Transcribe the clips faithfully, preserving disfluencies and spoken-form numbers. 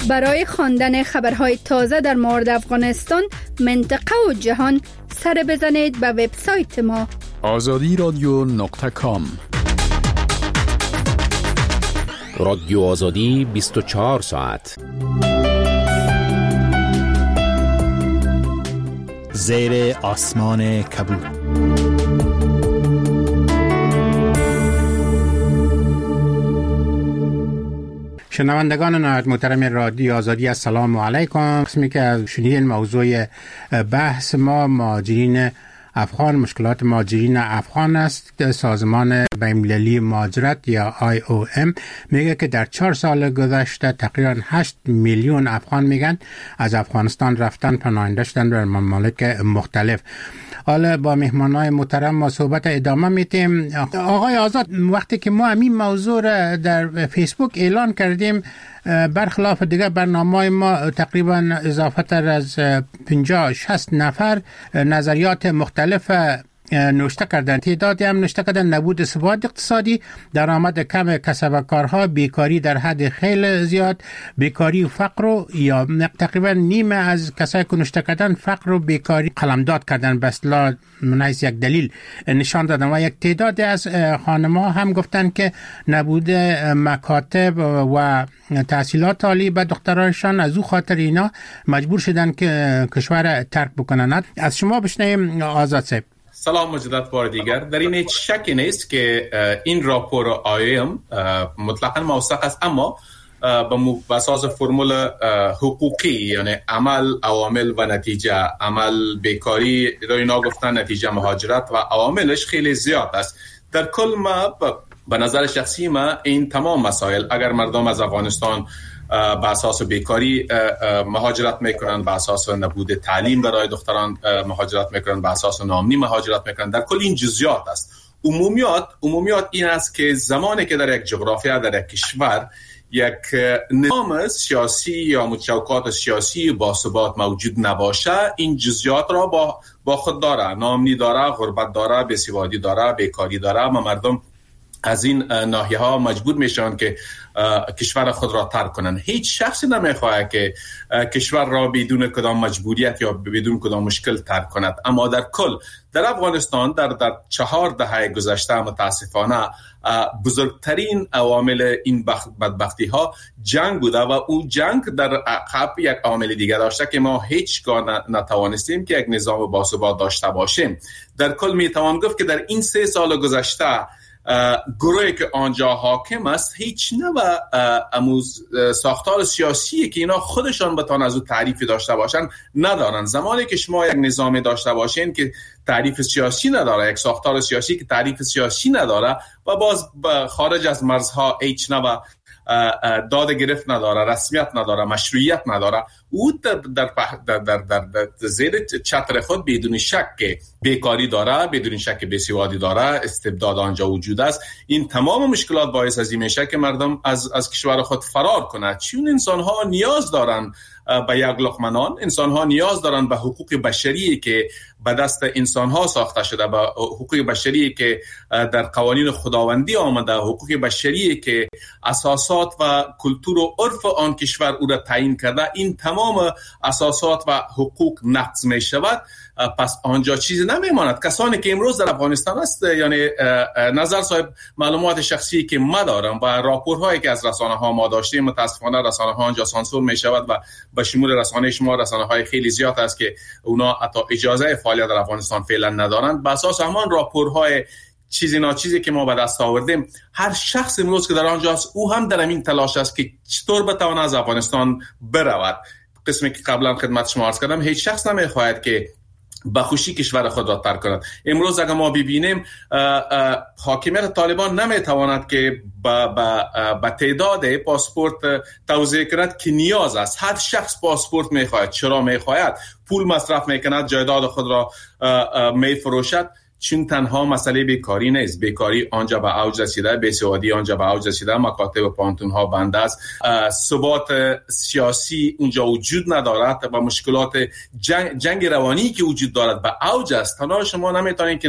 برای خواندن خبرهای تازه در مورد افغانستان، منطقه و جهان، سر بزنید به وبسایت ما آزادی رادیو نقطه کام. رادیو آزادی بیست و چهار ساعت. زیر آسمان کبود. شنوندگان نهایت محترم رادیو آزادی، السلام علیکم. قسمی که شنیدین موضوع بحث ما مهاجرین افغان، مشکلات مهاجرین افغان است. سازمان بین‌المللی مهاجرت یا آی او ام میگه که در چهار سال گذشته تقریبا هشت میلیون افغان میگن از افغانستان رفتن، پناهنده شدن در ممالک مختلف. حالا با مهمانای محترم ما صحبت ادامه میتیم. آقای آزاد، وقتی که ما همین موضوع را در فیسبوک اعلان کردیم، برخلاف دیگه برنامه ما تقریبا اضافه تر از پنجاه شصت نفر نظریات مختلف نوشته کردن. تعدادی هم نوشته کردن نبود ثبات اقتصادی، درآمد کم کسب و کارها، بیکاری در حد خیلی زیاد، بیکاری و فقر و یا تقریبا نیمه از کسایی که نوشته کردن فقر و بیکاری قلمداد کردن، به اصطلاح منحیث یک دلیل نشان دادن. و یک تعدادی از خانم‌ها هم گفتن که نبود مکاتب و تحصیلات عالی به دخترانشان، از او خاطر اینا مجبور شدن که کشور ترک بکنن. از شما بشنویم آزاد صاحب. سلام مجدد بار دیگر. در این هیچ شکی نیست که این راپور آی ام مطلقاً موثق است، اما به اساس فرمول حقوقی، یعنی عمل، عوامل و نتیجه. عمل بیکاری رو اینا گفتن، نتیجه مهاجرت و عواملش خیلی زیاد است. در کل ما به نظر شخصی ما این تمام مسائل، اگر مردم از افغانستان به اساس بیکاری مهاجرت میکنن، به اساس نبود تعلیم برای دختران مهاجرت میکنن، به اساس ناامنی مهاجرت میکنن، در کل این جزئیات است. عمومیات عمومیات این است که زمانی که در یک جغرافیا، در یک کشور، یک نظام سیاسی یا متشوکات سیاسی با ثبات موجود نباشه، این جزئیات را با با خود داره. ناامنی داره، غربت داره، بیسوادی داره، بیکاری داره و مردم از این ناحیه ها مجبور میشن که کشور خود را ترک کنن. هیچ شخصی نمیخواد که کشور را بدون کدام مجبوریت یا بدون کدام مشکل ترک کند، اما در کل در افغانستان در در چهار دهه گذشته متاسفانه بزرگترین عوامل این بدبختی ها جنگ بوده و اون جنگ در عقب یک عامل دیگه داشته که ما هیچگاه نتوانستیم که یک نظام باثبات داشته باشیم. در کل میتوان گفت که در این سه سال گذشته گروهی که آنجا حاکم است هیچ نوع اموز ساختار سیاسی که اینا خودشان بتوان از او تعریفی داشته باشن ندارن. زمانی که شما یک نظامی داشته باشین که تعریف سیاسی نداره، یک ساختار سیاسی که تعریف سیاسی نداره و باز خارج از مرزها هیچ نوع داد گرفت نداره، رسمیت نداره، مشروعیت نداره، او در در در در, در, در زیر چتر خود بدون شک بیکاری داره، بدون شک بیسوادی داره، استبداد آنجا وجود است. این تمام مشکلات باعث از این میشه که مردم از از کشور خود فرار کنند، چون انسان ها نیاز دارن به یک لقمه نان، انسان ها نیاز دارن به حقوق بشری که به دست انسان ها ساخته شده، به حقوق بشری که در قوانین خداوندی آمده، حقوق بشری که اساسات و کلتور و عرف آن کشور او را تعیین کرده. این تمام اساسات و حقوق نقض می شود، پس آنجا چیزی نمیماند. کسانی که امروز در افغانستان است، یعنی نظر صاحب معلومات شخصی که ما دارم و راپورهایی که از رسانه ها ما داشتیم، متاسفانه رسانه ها آنجا سانسور می شود و به شمول رسانه شما رسانه های خیلی زیاد است که اونا حتی اجازه فعالیت در افغانستان فعلا ندارند. به اساس همان راپورهای چیزی ناچیزی که ما به دست آوردیم، هر شخص امروز که در آنجاست او هم در این تلاش است که چطور بتواند از افغانستان برود. قسمی که قبلا خدمت شما عرض کردم، هیچ شخص نمیخواهد که با خوشی کشور خود را ترک کند. امروز اگر ما ببینیم حاکمیت طالبان نمیتواند که با با با تعداد پاسپورت توزیع کند که نیاز است. هر شخص پاسپورت میخواهد. چرا میخواهد؟ پول مصرف میکند، جایداد خود را میفروشد. چون تنها مسئله بیکاری نیست، بیکاری آنجا به اوج رسیده، بیسوادی آنجا به اوج رسیده، مکاتب و پانتون ها بنده است، ثبات سیاسی اونجا وجود ندارد و مشکلات جنگ, جنگ روانی که وجود دارد به اوج است. تنها شما نمیتونید که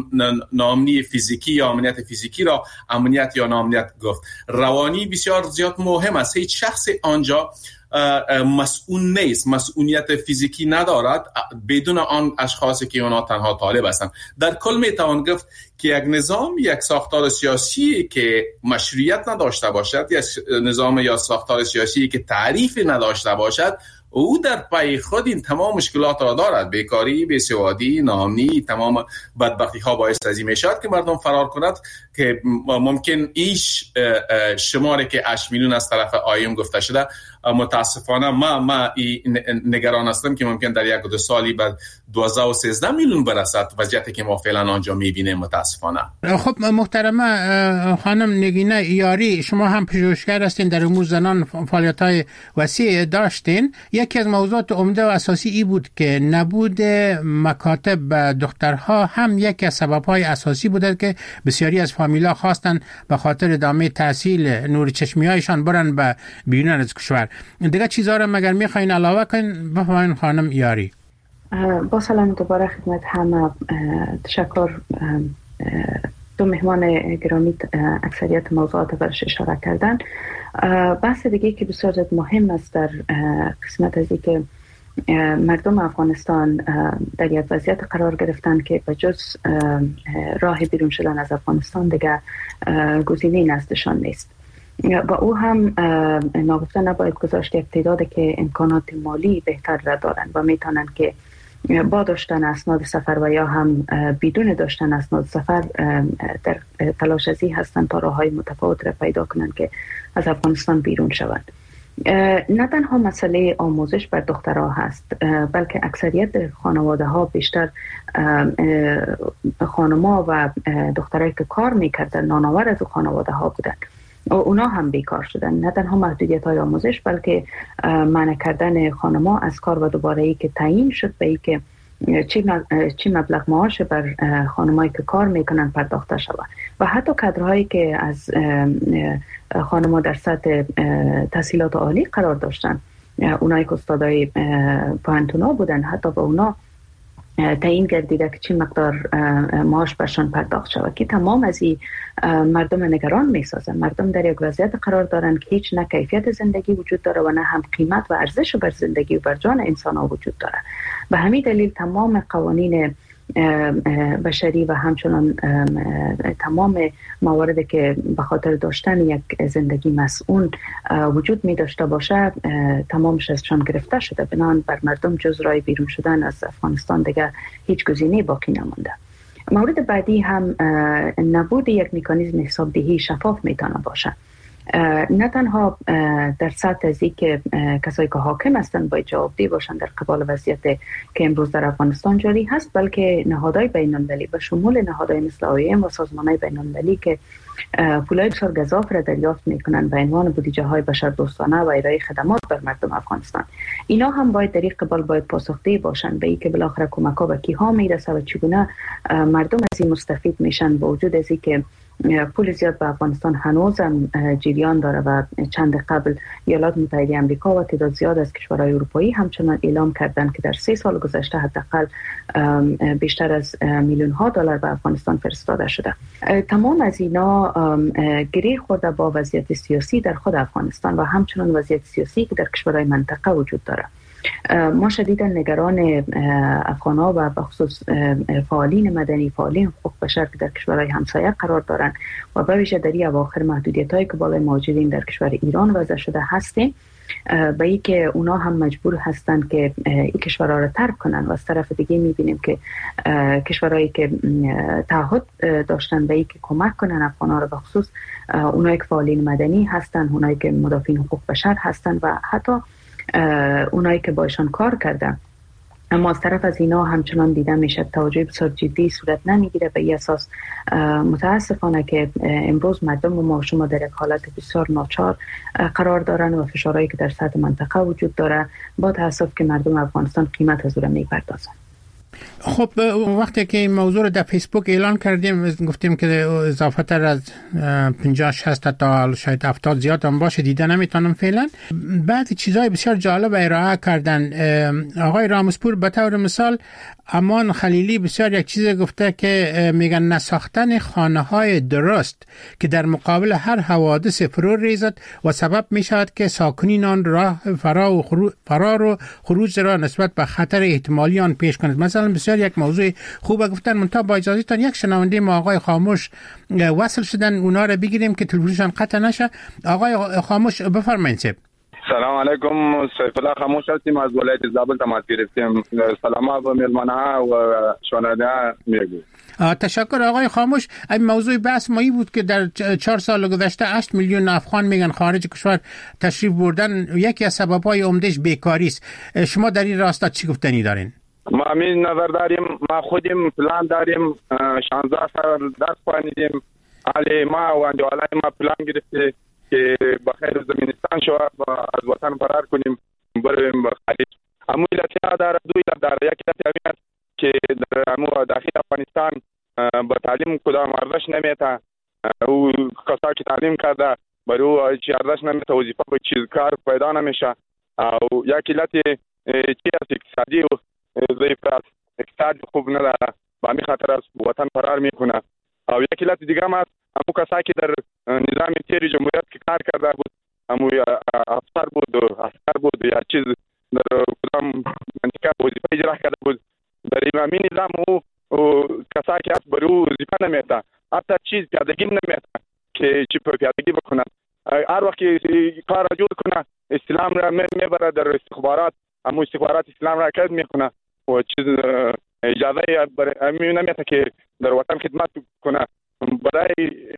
ناامنی فیزیکی یا امنیت فیزیکی را امنیت یا ناامنیت گفت. روانی بسیار زیاد مهم است. هیچ شخص آنجا مسئول نیست، مسئولیت فیزیکی ندارد بدون آن اشخاصی که اونا تنها طالب هستند. در کل میتوان گفت که یک نظام، یک ساختار سیاسی که مشروعیت نداشته باشد، یک نظام یا ساختار سیاسی که تعریفی نداشته باشد، او در پای خود این تمام مشکلات را دارد. بیکاری، بیسوادی، ناامنی، تمام بدبختی ها باعث از این میشود که مردم فرار کند که ممکن ایش شماری که هشت میلیون از طرف آیم گفته شده، متاسفانه ما ما نگران هستم که ممکن در یک دو سالی بعد دوازده و سیزده میلیون برسد، وضعیتی که ما فعلا آنجا میبینیم متاسفانه. خب محترمه خانم نگینه یاری، شما هم پژوهشگر هستین، در امور زنان فعالیت‌های وسیع داشتین. یکی از موضوعات عمده و اساسی ای بود که نبود مکاتب دخترها هم یکی از سبب‌های اساسی بود که بسیاری از فامیلا خواستن به خاطر ادامه تحصیل نور چشمی‌هایشان برن به بیرون از کشور. دیگه چیزا رو مگر می‌خواین علاوه کنین؟ بفرمایید خانم یاری. با سلام دوباره خدمت همه. تشکر. دو مهمان گرامی اکثریت موضوعات برش اشاره کردن. بحث دیگه که بسیار زیاد مهم است در قسمت از این که مردم افغانستان در یک وضعیت قرار گرفتن که به جز راه بیرون شدن از افغانستان دیگه گزینه‌ای نزدشان نیست. و او هم ناگفته نباید گذاشت که تعدادی که امکانات مالی بهتر را دارند و میتونن که با داشتن اسناد سفر و یا هم بدون داشتن اسناد سفر در تلاش ازی هستند تا راه‌های متفاوت را پیدا کنند که از افغانستان بیرون شوند. نه تنها مسئله آموزش بر دخترها هست، بلکه اکثریت خانواده ها بیشتر خانما و دخترایی که کار میکردن نانآور از خانواده ها بودن و اونا هم بیکار شدن. نه تنها محدودیت های آموزش بلکه منع کردن خانما از کار و دوباره ای که تعیین شد به ای که چی مبلغ معاش بر خانمایی که کار میکنن پرداخته شود و حتی کادرهایی که از خانما در سطح تحصیلات عالی قرار داشتن، اونایی که استادای پوهنتونا بودن، حتی به اونا تعیین گردیده که چی مقدار معاش برشان پرداخت شود که تمام از این مردم نگران میسازن. مردم در یک وضعیت قرار دارن که هیچ نه کیفیت زندگی وجود داره و نه هم قیمت و ارزش بر زندگی و بر جان انسان ها وجود داره. به همین دلیل تمام قوانین بشری و همچنان تمام مواردی که به خاطر داشتن یک زندگی مسئول وجود می داشته باشه تمامش ازشان گرفته شده. بنابراین بر مردم جز راه بیرون شدن از افغانستان دیگه هیچ گزینه‌ای باقی نمونده. مورد بعدی هم نبود یک مکانیزم حسابدهی شفاف میتونه باشه. نه تنها در سطح از این که کسایی که حاکم هستند باید جوابدهی باشند در قبال وضعیت که امروز در افغانستان جاری هست، بلکه نهادهای بین‌المللی به شمول نهادهای مثل آیم و سازمانهای بین‌المللی که پولای بسیار گزاف را دریافت میکنن به عنوان بودجه های بشردوستانه و ارائه خدمات بر مردم افغانستان، اینا هم باید در این قبال باید پاسخدهی باشند به اینکه بالاخره کمک ها به کیها میرسه و چگونه مردم از این مستفید میشن، با وجود از اینکه پول زیاد به افغانستان هنوزم جریان داره و چند قبل ایالات متحده آمریکا و تعداد زیاد از کشورهای اروپایی همچنان اعلام کردند که در سه سال گذشته حداقل بیشتر از میلیون ها دلار به افغانستان فرستاده شده. تمام از اینا گره خورده با وضعیت سیاسی در خود افغانستان و همچنان وضعیت سیاسی که در کشورهای منطقه وجود داره. ما شدیدا نگران افغان‌ها و بخصوص فعالین مدنی، فعالین حقوق بشر که در کشورهای همسایه قرار دارند و به ویژه در این اواخر محدودیت‌هایی که بالای مهاجرین در کشور ایران وضع شده هستیم، به این که اونا هم مجبور هستند که این کشورها را ترک کنن و از طرف دیگه می‌بینیم که کشورهایی که تعهد داشتن به این که کمک کنن افغان‌ها را، بخصوص اونایی که فعالین مدنی هستند، اونایی که مدافعین حقوق بشر هستند و حتی اونایی که باشان کار کردن، اما از طرف از اینا همچنان دیده میشه توجه بسیار جدی صورت نمیگیره. به این اساس متاسفانه که امروز مردم و ما شما در یک حالت بسیار ناچار قرار دارن و فشارهایی که در سطح منطقه وجود داره با تاسف که مردم افغانستان قیمت از اون میپردازن. خب وقتی که این موضوع رو در فیسبوک اعلان کردیم گفتیم که اضافه تر از پنجاه شصت تا شاید هفتاد زیاد هم باشه دیده نمیتونم فعلا. بعد چیزای بسیار جالب ارائه کردن. آقای رامسپور به طور مثال امان خلیلی بسیار یک چیز گفته که میگن نساختن خانه های درست که در مقابل هر حوادث فرو ریزد و سبب میشود که ساکنین آن راه فرار و خروج, فرار و خروج را نسبت به خطر احتمالی آن پیش کند. مثلا بسیار یک موضوع خوبه گفتن. منتها با اجازهتان یک شنونده ما آقای خاموش وصل شدن، اونا رو بگیریم که تلفنشان قطع نشه. آقای خاموش بفرمایید. سلام علیکم، سیف الله خاموش هستیم از ولایت زابل تماس گرفتیم. سلام به مهمان‌ها و شنونده‌ها میگم. تشکر آقای خاموش. این موضوع بحث مایی بود که در چهار سال گذشته هشت میلیون افغان میگن خارج کشور تشریف بردن. یکی از سبب‌های عمدهش بیکاری است. شما در این راستا چی گفتنی دارین؟ ما همین نظر داریم. ما خودیم پلان داریم، شانزده سال درس خوانیدیم. علی ما و اندوالای ما پلان گرفته که بخیر زمینستان شو از وطن فرار کنیم بریم به خارج. امو علت داره، دو علت داره. یک علت هست که در امو داخل افغانستان با تعلیم کدام ارزش نمیته. او کسا که تعلیم کرده برای او چی ارزش نمیته، وظیفه به چیز کار پیدا نمیشه. او یک علت چی است؟ اقتصادی و ضعیف است. اقتصاد خوب نداره، با همین خاطر از وطن فرار میکنه. او یک علت دیگه هم است، امو کسا که در نظام تیر جمهوریت که کار کرده بود، امو افسر بود، عسکر بود، یا چیز در کدام منطقه وظیفه اجرا کرده بود، در امامی نظام او کسا که است برای او وظیفه نمیته، حتی چیز پیادگی نمیته که چی پیادگی بکنه. هر وقت کار را جور کنه اسلام را میبره در استخبارات، امو استخبارات اسلام را کد میکنه و چیز اجازه امی نمیته که در وطن خدمت کنه. برای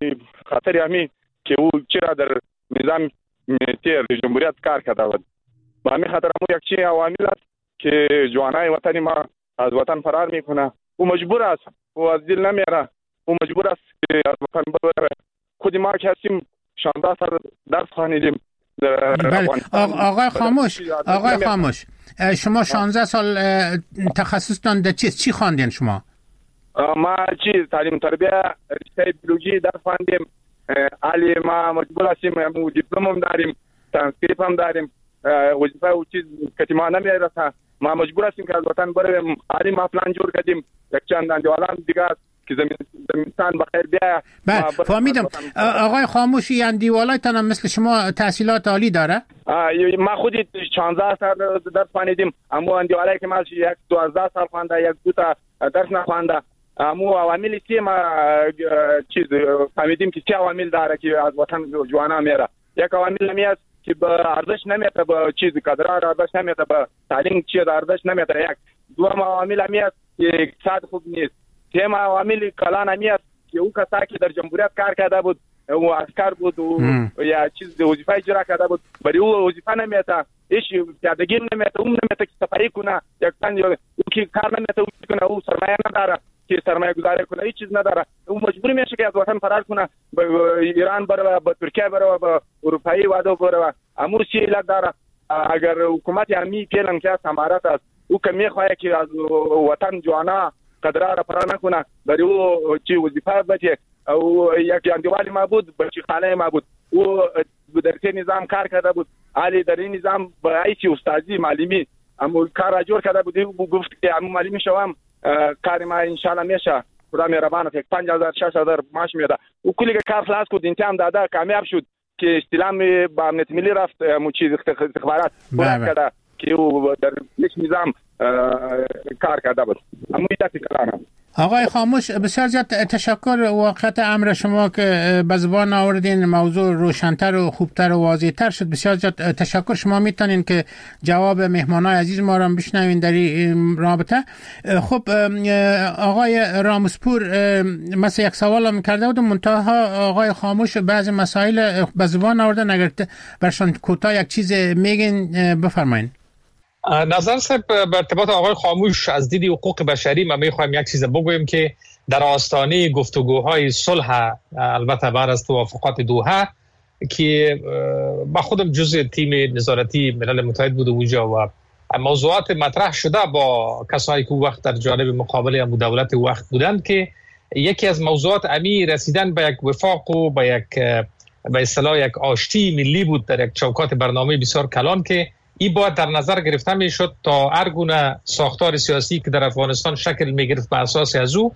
خاطر امی که او چرا در نظام تیر جمهوریت کار کرده بود، با همین خاطر امو یک چی عوامل است که جوانای وطنی ما از وطن فرار میکنه. او مجبور است، او از دل نمیره، او مجبور است که از وطن بره. خود ما که هستیم شانزده سال درس خوانیدیم. بله. آقای خاموش، آقای خاموش شما شانزده سال تخصصتان در چیست؟ چی خواندین شما؟ ما چیز تعلیم تربیه رشته بیولوژی درس خواندیم. علی ما مجبور هستیم، مو دیپلم هم داریم، ترانسکریپت هم داریم. وظیفه او چیز که ما نمیرسه، ما مجبور هستیم که از وطن بریم. علی ما پلان جور کردیم یک چند اندوالان دیگه که زمینستان بخیر بیایه. بله فهمیدم. آقای خاموشی اندیوالایتان هم مثل شما تحصیلات عالی داره؟ ما خودی شانزده سال درس خواندیم، اما اندیوالایی که ما یک دوازده سال خوانده، یک دو تا درس نخوانده. امو عواملی که ما چیز فهمیدیم که چه عوامل داره که از وطن جوانا میره. یک عوامل همی است که به ارزش نمیته، به چیز کادرها ارزش نمیته، به تعلیم چیز ارزش نمیته. یک دوم عوامل همی است که اقتصاد خوب نیست. سوم عوامل کلان همی است که او کسا که در جمهوریت کار کرده بود، او عسکر بود و یا چیز وظیفه اجرا کرده بود، برای او وظیفه نمیته، هیچ پیادگی نمیته، اون نمیته که صفایی کنه، یک تن او که کار نمیته او کنه، او سرمایه نداره که سرمایه گذاری کنه، هیچ چیز نداره. او مجبور میشه که از وطن فرار کنه، به ایران بره، به ترکیه بره، به اروپایی وادو بره. امور چی علت داره؟ اگر حکومت امی پیلن که سمارت است، او که میخواه که از وطن جوانا قدرها را فرار نکنه، برای او چی وظیفه بده. او یک اندیوالی ما بود، بچی خاله ما بود، او در سه نظام کار کرده بود. علی در این نظام با ایچی استادی معلمی اما کار را جور کرده بود. او گفت که اما معلمی شوم کار ما انشالله میشه، خدا مهربانه، یک پنج هزار شش هزار معاش میده. او کلی کار خلاص کرد، امتحان داده، کامیاب شد که استلام با امنیت ملی رفت، مو چیز استخبارات پورا کرده که او در یک نظام کار کرده بود. اما ایداتی کلانم. آقای خاموش بسیار زیاد تشکر واقعیت امر شما که به زبان آوردین، موضوع روشن‌تر و خوبتر و واضح‌تر شد. بسیار زیاد تشکر. شما میتونین که جواب مهمانای عزیز ما را بشنوین در این رابطه. خب آقای رامسپور مثلا یک سوال هم کرده بودم، منتها آقای خاموش بعضی مسائل به زبان آوردن، اگر برشان کوتاه یک چیز میگین بفرمایین. نظر صاحب به ارتباط آقای خاموش از دید حقوق بشری ما میخوایم یک چیز بگویم که در آستانه گفتگوهای صلح، البته بعد از توافقات دوحه که با خودم جزء تیم نظارتی ملل متحد بود اونجا و موضوعات مطرح شده با کسایی که وقت در جانب مقابل هم دولت وقت بودند که یکی از موضوعات امی رسیدن به یک وفاق و به یک به اصطلاح یک آشتی ملی بود در یک چوکات برنامه بسیار کلان که این باید در نظر گرفته می شد تا هر گونه ساختار سیاسی که در افغانستان شکل می گرفت به اساس از او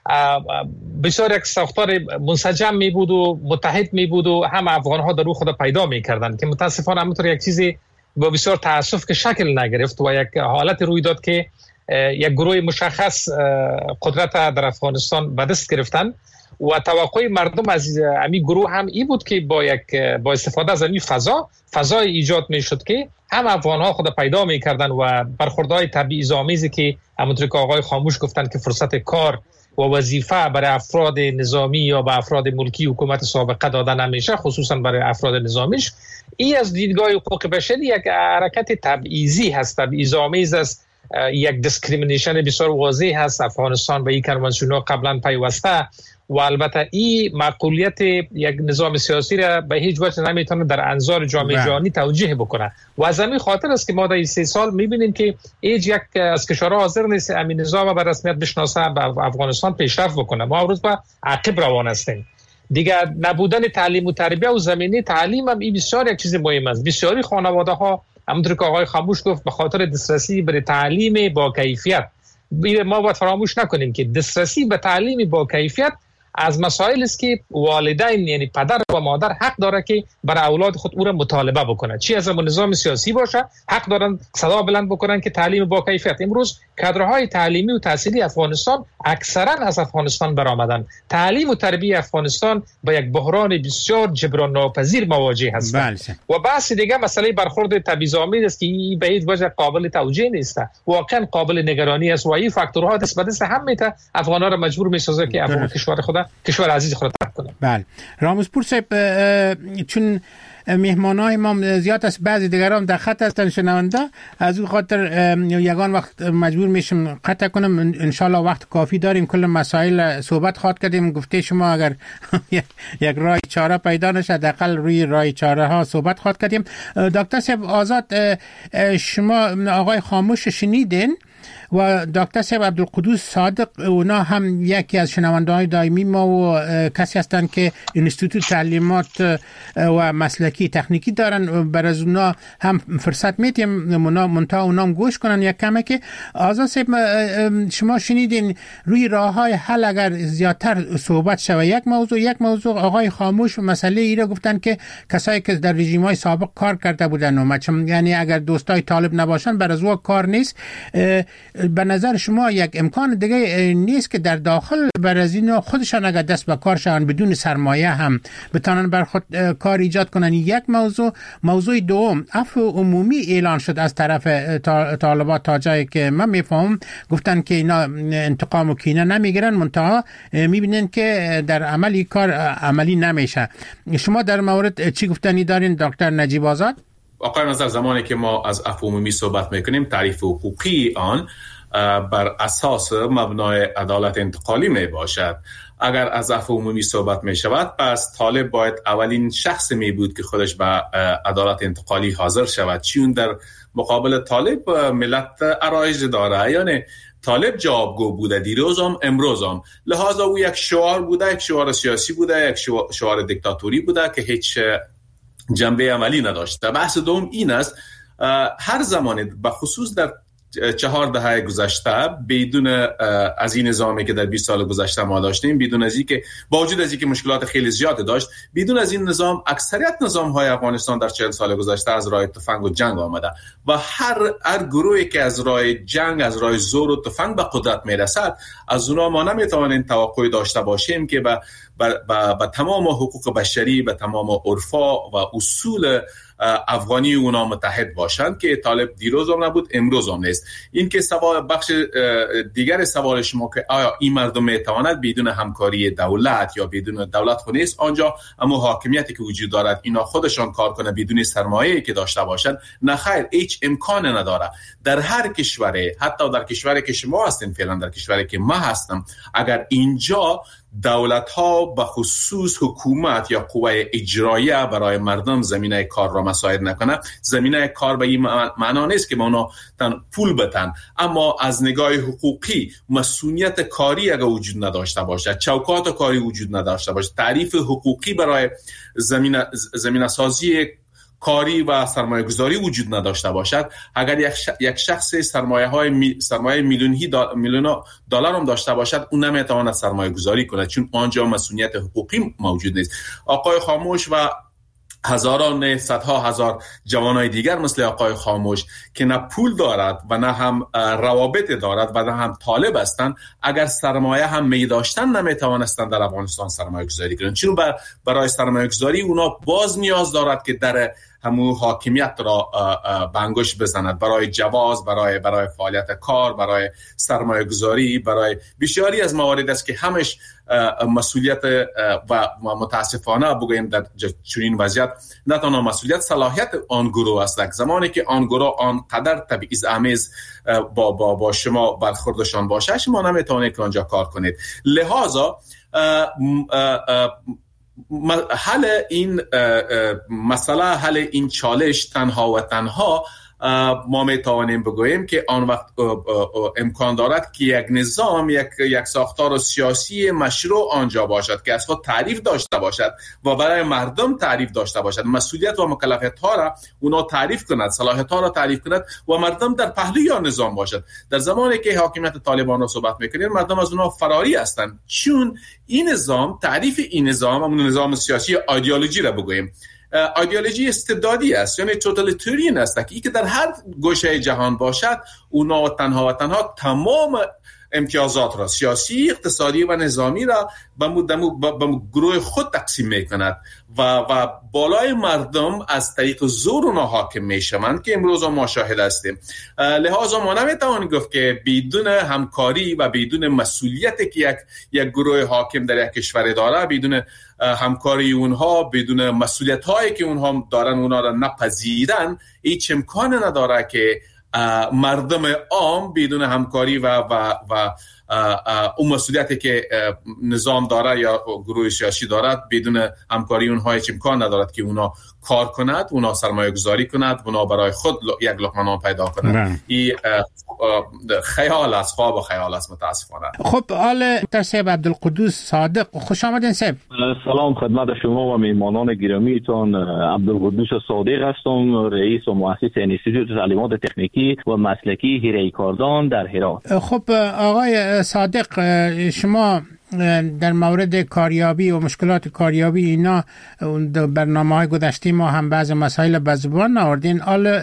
بسیار یک ساختار منسجم می بود و متحد می بود و هم افغان ها در او خود پیدا می کردند که متاسفانه همونطور یک چیزی با بسیار تاسف که شکل نگرفت و یک حالت روی داد که یک گروه مشخص قدرت در افغانستان به دست گرفتن و توقع مردم از امی گروه هم این بود که با یک با استفاده از امی فضا فضای ایجاد می شد که هم افغان ها خود پیدا می کردن و برخوردهای تبعیض‌آمیزی که همونطور که آقای خاموش گفتن که فرصت کار و وظیفه برای افراد نظامی یا به افراد ملکی حکومت سابقه داده نمیشه، خصوصا برای افراد نظامیش. این از دیدگاه حقوق بشری یک حرکت تبعیضی هست، تبعیض‌آمیز است، یک دیسکریمینیشن بسیار واضح هست. افغانستان به این کنوانسیون قبلا پیوسته و البته این معقولیت یک نظام سیاسی را به هیچ وجه نمیتونه در انظار جامعه جهانی توجیه بکنه و از همین خاطر است که ما در سه سال میبینیم که هیچ یک از کشورها حاضر نیست همین نظام به رسمیت بشناسه، به افغانستان پیشرفت بکنه. ما امروز به عقب روان هستیم. دیگر نبودن تعلیم و تربیت و زمینه تعلیم هم این بسیار یک چیز مهم است. بسیاری خانواده ها همونطور که آقای خاموش گفت به خاطر دسترسی به تعلیم با کیفیت، ما باید فراموش نکنیم که دسترسی به تعلیم با کیفیت از مسائل است که والدین یعنی پدر و مادر حق داره که برای اولاد خود او را مطالبه بکنه، چی از نظام سیاسی باشه حق دارن صدا بلند بکنن که تعلیم با کیفیت. امروز کادرهای تعلیمی و تحصیلی افغانستان اکثرا از افغانستان برآمدن. تعلیم و تربیت افغانستان با یک بحران بسیار جبران ناپذیر مواجه هستند و بحث دیگه مسئله برخورد تبعیض‌آمیز است که به هیچ وجه قابل توجیه نیست، واقعا قابل نگرانی است و این فاکتورها دست به دست هم میته افغان‌ها را مجبور میسازه که افغان کشور خود کشور عزیز خود ترک کنه. بله رامزپور صاحب، چون مهمانای ما زیاد است، بعضی دیگران در خط هستن شنونده، از اون خاطر یگان وقت مجبور میشم قطع کنم. انشالله وقت کافی داریم، کل مسائل صحبت خواهد کردیم. گفته شما اگر یک راه چاره پیدا نشه حداقل روی راه چاره ها صحبت خواهد کردیم. دکتر صاحب آزاد، شما آقای خاموش شنیدین و دکتر صاحب عبدالقدوس صادق، اونا هم یکی از شنونده‌های دائمی ما و کسی هستند که انستیتوت تعلیمات و مسلکی تکنیکی دارن. برای از اونا هم فرصت میتیم منتها اونا هم گوش کنن یک کمه. که آزاد صاحب شما شنیدین روی راه‌های حل اگر زیادتر صحبت شوه، یک موضوع یک موضوع آقای خاموش مسئله ای را گفتن که کسایی که در رژیم‌های سابق کار کرده بودن و یعنی اگر دوستای طالب نباشن بر از او کار نیست. به نظر شما یک امکان دیگه نیست که در داخل بر از اینا خودشان اگر دست به کار شون بدون سرمایه هم بتونن بر خود کار ایجاد کنن؟ یک موضوع. موضوع دوم، عفو عمومی اعلان شد از طرف طالبات تا جایی که من میفهم، گفتن که اینا انتقام و کینه نمیگیرن، منتها میبینن که در عملی کار عملی نمیشه. شما در مورد چی گفتنی دارین دکتر نجیب آزاد؟ آقای نظر، زمانی که ما از عفو عمومی صحبت میکنیم، تعریف حقوقی آن بر اساس مبنای عدالت انتقالی می باشد. اگر از عفو عمومی صحبت می شود، پس طالب باید اولین شخص می بود که خودش به عدالت انتقالی حاضر شود، چون در مقابل طالب ملت عرایض داره، یعنی طالب جوابگو بوده دیروز هم امروز هم، لحاظا او یک شعار بوده، یک شعار سیاسی بوده، یک شعار دیکتاتوری بوده که هیچ جنبه عملی نداشته. بحث دوم این است، هر زمانی به خصوص در چهار دهه گذشته بدون از این نظامی که در بیست سال گذشته ما داشتیم، بدون از اینکه با وجود از اینکه مشکلات خیلی زیاد داشت، بدون از این نظام اکثریت نظام‌های افغانستان در چهل سال گذشته از راه تفنگ و جنگ آمده و هر هر گروهی که از راه جنگ، از راه زور و تفنگ به قدرت میرسد، از اونها ما نمیتوانیم توقع داشته باشیم که به به تمام حقوق بشری، به تمام عرفا و اصول افغانی اونا متحد باشند که طالب دیروز هم نبود امروز هم نیست. این که سوال بخش دیگر سوال شما که آیا این مردم میتواند بدون همکاری دولت یا بدون دولت خود نیست آنجا اما حاکمیتی که وجود دارد اینا خودشان کار کنه بدون سرمایه‌ای که داشته باشند؟ نه خیر، هیچ امکان نداره. در هر کشوری، حتی در کشوری که شما هستین فعلا، در کشوری که ما هستم، اگر اینجا دولت ها به خصوص حکومت یا قوه اجراییه برای مردم زمینه کار را مساعد نکنه. زمینه کار به این معنا نیست که اونا تن پول بتن، اما از نگاه حقوقی مسئولیت کاری اگر وجود نداشته باشه، چوکات کاری وجود نداشته باشه، تعریف حقوقی برای زمینه زمینه سازی کاری و سرمایه گذاری وجود نداشته باشد، اگر یک, ش... یک شخص سرمایه های می... سرمایه میلیونی دا... میلیون دلار هم داشته باشد، اون نمیتواند سرمایه گذاری کنه چون آنجا مسئولیت حقوقی موجود نیست. آقای خاموش و هزاران صدها هزار جوانای دیگر مثل آقای خاموش که نه پول دارد و نه هم روابط دارد و نه هم طالب هستند، اگر سرمایه هم می داشتن نمیتوانستند در افغانستان سرمایه گذاری کنند، چون برای سرمایه گذاری اونا باز نیاز دارد که در همون حاکمیت را به انگشت بزند، برای جواز، برای برای فعالیت کار، برای سرمایه گذاری، برای بسیاری از موارد است که همش مسئولیت و متاسفانه بگوییم در چنین وضعیت نه تنها مسئولیت، صلاحیت آن گروه است. زمانی که آن گروه آنقدر تبعیض‌آمیز با با با شما برخوردشان باشه، شما نمیتونید که آنجا کار کنید. لذا حل این مسئله، حل این چالش تنها و تنها ما می توانیم بگوییم که آن وقت امکان دارد که یک نظام، یک یک ساختار سیاسی مشروع آنجا باشد که از خود تعریف داشته باشد و برای مردم تعریف داشته باشد، مسئولیت و مکلفیت ها را اونا تعریف کند، صلاحیت ها را تعریف کند و مردم در پهلوی آن نظام باشد. در زمانی که حاکمیت طالبان را صحبت میکنیم، مردم از اونها فراری هستند، چون این نظام، تعریف این نظام، همون نظام سیاسی ایدئولوژی را بگوییم، ایدئولوژی استبدادی است، یعنی توتالیتاریان است که در هر گوشه جهان باشد، اونا تنها و تنها تمام امتیازات را، سیاسی، اقتصادی و نظامی را به گروه خود تقسیم میکند و و بالای مردم از طریق زور اونا حاکم میشوند که امروز ما شاهد هستیم. لذا ما نمیتوانیم گفت که بدون همکاری و بدون مسئولیتی که یک یک گروه حاکم در یک کشور داره، بدون همکاری اونها، بدون مسئولیت هایی که اونها دارن اونها را نپذیرن، هیچ امکان نداره که مردم عام بدون همکاری و و و اون مسئولیتی که نظام داره یا گروه سیاسی دارد، بدون همکاری اونها هیچ امکان ندارد که اونا کار کند، اونا سرمایه گذاری کند، اونا برای خود یک لقمه نان پیدا کند. این خیال است، خواب و خیال است متاسفانه. خب حال دکتر صاحب عبدالقدوس صادق، خوش آمدین صاحب. سلام خدمت شما و میهمانان گرامیتان. عبدالقدوس صادق هستم، رئیس و مؤسس انستیتوت تعلیمات تکنیکی و مسلکی حیره کاردان در هرات. خب آقای صادق، شما در مورد کاریابی و مشکلات کاریابی اینا برنامه‌های گذشته ما هم بعض مسائل به زبان آوردین.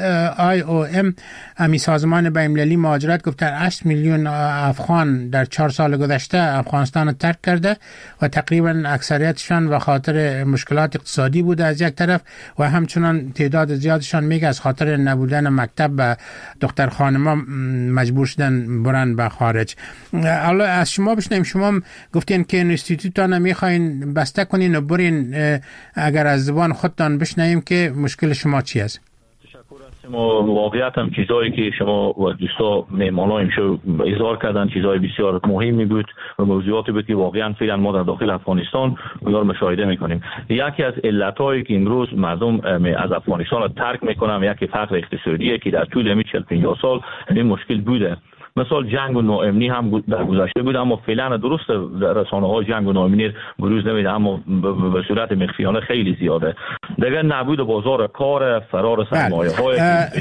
آی او ام امی سازمان بین‌المللی مهاجرت گفت هشت میلیون افغان در چهار سال گذشته افغانستان رو ترک کرده و تقریبا اکثریتشان به خاطر مشکلات اقتصادی بوده از یک طرف و همچنان تعداد زیادشان میگه از خاطر نبودن مکتب و دختر خانما مجبور شدن برن به خارج. حالا از شما بشنیم، شما گفتین که انستیتوتان میخواین بسته کنین و برین، اگر از زبان خودتان بشنویم که مشکل شما چی است؟ تشکر هستم. واقعیت هم چیزایی که شما و دوستا مهمانا امشو اظهار کردن چیزای بسیار مهمی بود و موضوعاتی بود که واقعا فعلا ما در داخل افغانستان اونها مشاهده میکنیم. یکی از علتایی که امروز مردم از افغانستان رو ترک میکنن، یکی فقر اقتصادیه که در طول همین چهل پنجاه سال این مشکل بوده. مثال جنگ و ناامنی هم در گذشته بود، اما فعلا درست رسانه‌های جنگ و ناامنی بروز نمیده، اما به صورت مخفیانه خیلی زیاده. دیگه نبود بازار کار، فرار سرمایه‌های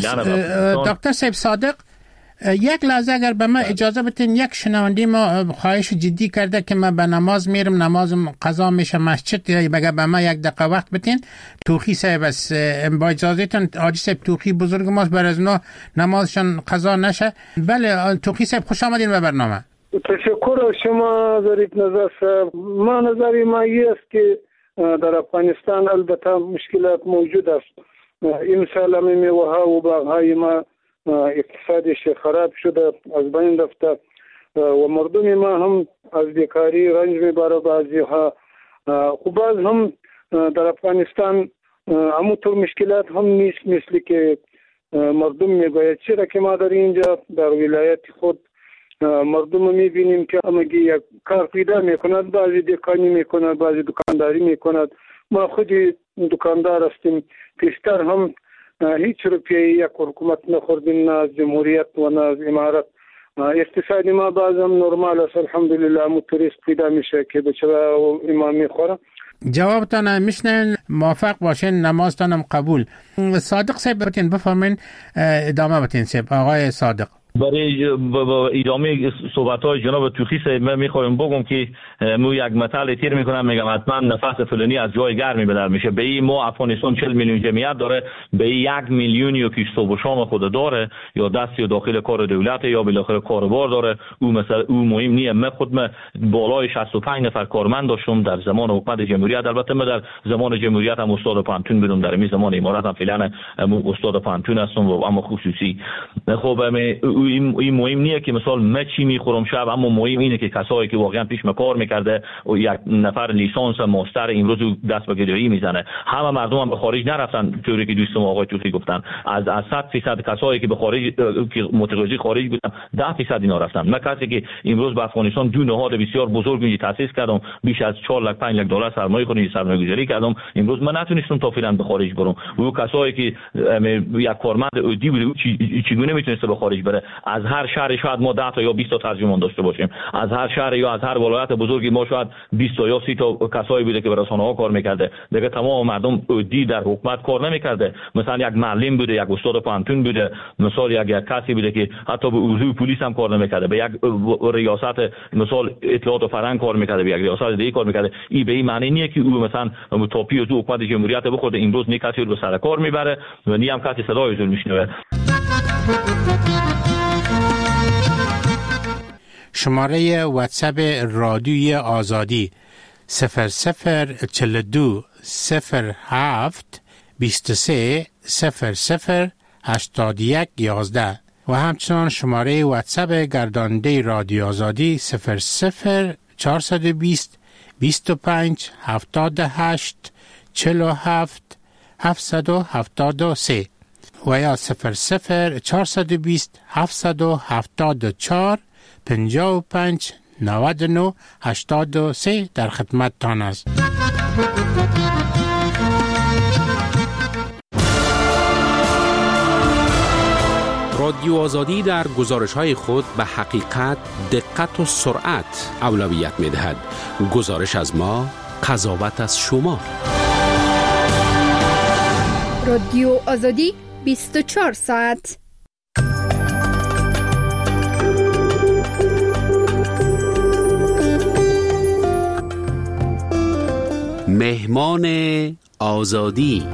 فعلا. دکتر صاحب صادق، یک لحظه اگر به من اجازه بدین، یک شنونده ما خواهش جدی کرده که من به نماز میرم، نمازم قضا میشه مسجد، بگه به من یک دقیقه وقت بدین. توخی صاحب است، با اجازهتون حاجی صاحب توخی بزرگ ماست، بر از اونا نمازشان قضا نشه. بله توخی صاحب خوش آمدین به برنامه. تشکر شما ظریف نظر صاحب. ما نظری ما است که در افغانستان البته مشکلات موجود است. این سال می میوه ها و باغ های ما اقتصادش خراب شده، از بین رفته و مردم ما هم از بیکاری رنج میبره. بعضی ها خوب باز هم در افغانستان همونطور مشکلات هم نیست مثل که مردم میگوید. چرا که ما در اینجا در ولایت خود مردم میبینیم که همگی یک کار پیدا میکند، بعضی دکانی میکند، بعضی دکانداری میکند. ما خودی دکاندار هستیم، پیشتر هم هیچ روپیه یک حکومت نخوردیم، نه از جمهوریت و نه از امارت. اقتصادی ما بازم نرمال است الحمدلله. موتوریست پیدا میشه که بچه و امام میخوره. جوابتان میشنن، موافق باشین، نمازتانم قبول. صادق صاحب بتین بفرمین، ادامه بتین صاحب. آقای صادق، برای ادامه صحبت‌های جناب توخی صاحب من می‌خوام بگم که مو یک مثال تیر میکنم، میگم حتما نفس فلانی از جای گرمی بدر میشه. به این ما افغانستان چهل میلیون جمعیت داره، به یک میلیون یا که صبح و شام خود داره، یا دست یا داخل کار دولت یا بالاخره کاروبار داره. او مثلا او مهم نیه. من خود من بالای شصت و پنج نفر کارمند داشتم در زمان حکومت جمهوریت. البته من در زمان جمهوریت هم استاد پانتون بودم، در این زمان امارات هم فعلا استاد پانتون هستم و اما خصوصی. خب این مهم نیه که مثلا من چی میخورم شب، اما مهم اینه که کسایی که واقعا پیش من کار میکرده و یک نفر لیسانس ماستر امروز دست به گدایی میزنه. همه مردم هم به خارج نرفتن، طوری که دوستم آقای توخی گفتن. از از صد درصد کسایی که به خارج که متقاضی خارج بودن، ده درصد اینا رفتن. من کسی که امروز به افغانستان دو نهاد بسیار بزرگ تاسیس کردم، بیش از چهار لاک پنج لاک دلار سرمایه خودی سرمایه‌گذاری کردم، امروز من نتونستم تا فعلا به خارج برم. و کسایی که یک کارمند عادی بود چگونه میتونسته به خارج بره؟ از هر شهر شاید ما ده تا یا بیست تا ترجمان داشته باشیم، از هر شهر یا از هر ولایت بزرگی ما شاید بیست تا یا سی تا کسایی بوده که به رسانه‌ها کار میکرده. دیگه تمام مردم عادی در حکومت کار نمیکرده. مثلا یک معلم بوده، یک استاد پانتون بوده، مثلا یک یک کسی بوده که حتی به عضو پلیس هم کار نمیکرده، به یک ریاست مثلا اطلاعات و فرهنگ کار میکرده، به یک ریاست دیگه کار میکرده. این به این معنی نیه که او مثلا توپی و تو حکومت جمهوریت بخوره امروز نه کسی رو سر کار میبره و نه هم کسی صدای زور میشنوه. شماره واتساپ رادیوی آزادی صفر صفر چهل و دو صفر هفت بیست و سه صفر صفر هشتاد و یک یازده و همچنان شماره واتساپ گرداننده رادیو آزادی صفر صفر چهارصد و بیست بیست و پنج هفتاد و هشت چهل و هفت هفتصد و هفتاد و سه و یا صفر صفر چهارصد و بیست هفتصد و هفتاد و چهار پنجاه و پنج نود و نه هشتاد و سه در خدمت تان است. رادیو آزادی در گزارش‌های خود به حقیقت، دقت و سرعت اولویت می‌دهد. گزارش از ما، قضاوت از شما. رادیو آزادی بیست و چهار ساعت. مهمان آزادی.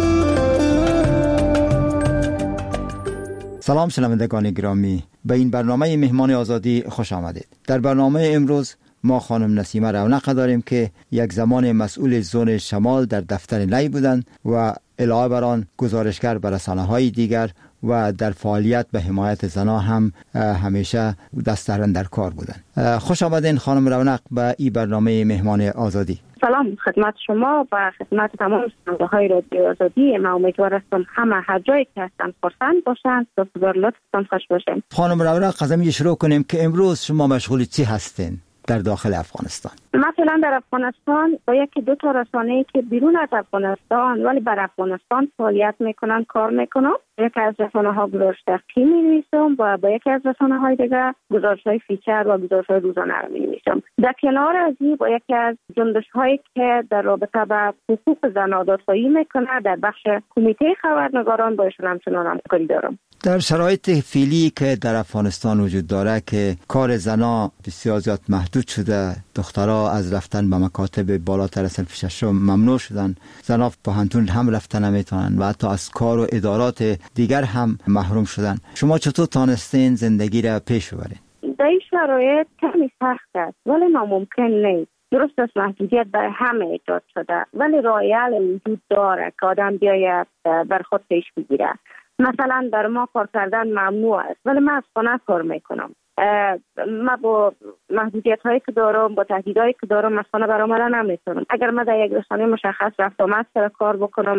سلام شنوندگان گرامی، به این برنامه مهمان آزادی خوش آمدید. در برنامه امروز ما خانم نسیمه رونق داریم که یک زمان مسئول زون شمال در دفتر نی بودند و علاوه بر آن گزارشگر به رسانه‌های دیگر و در فعالیت به حمایت زنان هم همیشه دست در کار بودند. خوش آمدین خانم رونق به این برنامه مهمان آزادی. سلام خدمت شما و خدمت تمام شنونده‌های رادیو آزادی. من امیدوار هستم همه هر جایی که هستن خرسند باشن، سپاسگزار لطفتان خوش باشین. خانم رونق از همین شروع کنیم که امروز شما مشغول چی هستین در داخل افغانستان؟ مثلا در افغانستان با یکی دو تا رسانه‌ای که بیرون از افغانستان ولی بر افغانستان فعالیت میکنن کار میکنم. یکی از رسانه‌ها گزارش دقیقی می‌نویسم و با یکی از رسانه‌های دیگر گزارش‌های فیچر و گزارش‌های روزانه رو می‌نویسم. در کنار از این با یکی از جنبش‌هایی که در رابطه با حقوق زنان دادخواهی میکنه در بخش کمیته خبرنگاران با ایشون همچنان همکاری دارم. در شرایط فعلی که در افغانستان وجود داره که کار زنا بسیار زیاد محدود شده، دخترها از رفتن به مکاتب بالاتر از صنف ششم ممنوع شدن، زنا پانتون هم رفتن نمیتونن و حتی از کار و ادارات دیگر هم محروم شدن. شما چطور تانستین زندگی را پیش ببرین؟ در این شرایط کمی سخت است ولی ناممکن نیست. درست است محدودیت برای همه ایجاد شده ولی راه حل وجود داره که آدم بیاید بر خود پیش بگیره. مثلا در ما کار کردن ممنوع است ولی من از خانه کار میکنم. من با محدودیت هایی که دارم، با تهدیدهایی که دارم از خانه برآمدن نمیتونم. اگر من در یک رسانه مشخص رفت آمد سر کار بکنم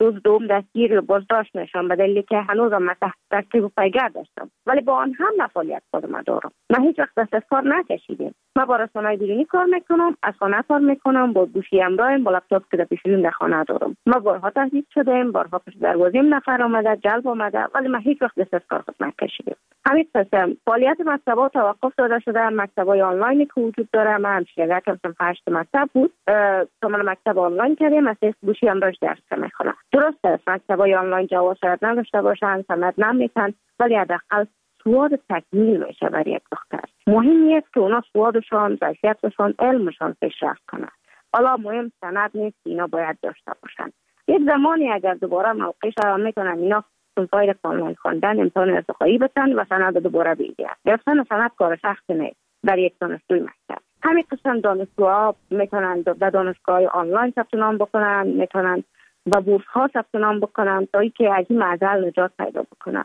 روز دوم دستگیر و بازداشت میشم به دلیلی که هنوزم من تحت تعقیب و پیگرد داشتم، ولی با آن هم نه فعالیت خودم دارم. من هیچ وقت دست از کار نکشیدم. من با رسانه‌های بیرونی کار میکنم، از خانه کار میکنم، با گوشی همراهم، با لپتاپ که در پیشون در خانه دارم. من بارها تهدید شدم، بارها پشت دروازه‌ام نفر آمده، جلب آمده، ولی من هیچ وقت دست از کار خود نکشیدم. همین قسم فعالیت مکتب‌ها توقف داده شده. مکتب‌های آنلاینی که وجود داره، من همشه کردم هشت مکتب بود، تو من مکتب آنلاین کردیم، از گوشی همراهش درس میخونم. درست است مکتب‌های آنلاین جواز شاید نداشته باشن، سند نمیتن، ولی حداقل سواد تکمیل میشه برای یک دختر. مهم نیست که اونا سوادشان، ظرفیتشان، علمشان پیشرفت کنه. حالا مهم سند نیست، اینا باید داشته باشن. یک زمانی اگر دوباره موقعش را میکنن اینا صنفای کامل خواندن، امتحان ارتقایی بتن و سند دوباره بگیرن. گرفتن سند کار سخت نیست در یک دانشجوی مکتب. همین قسم دانشجوها میتونن در دانشگاه آنلاین ثبت نام بکنن، میتونن با بورس ها ثبت نام بکنن تا اینکه از این معضل نجات پیدا بکنن.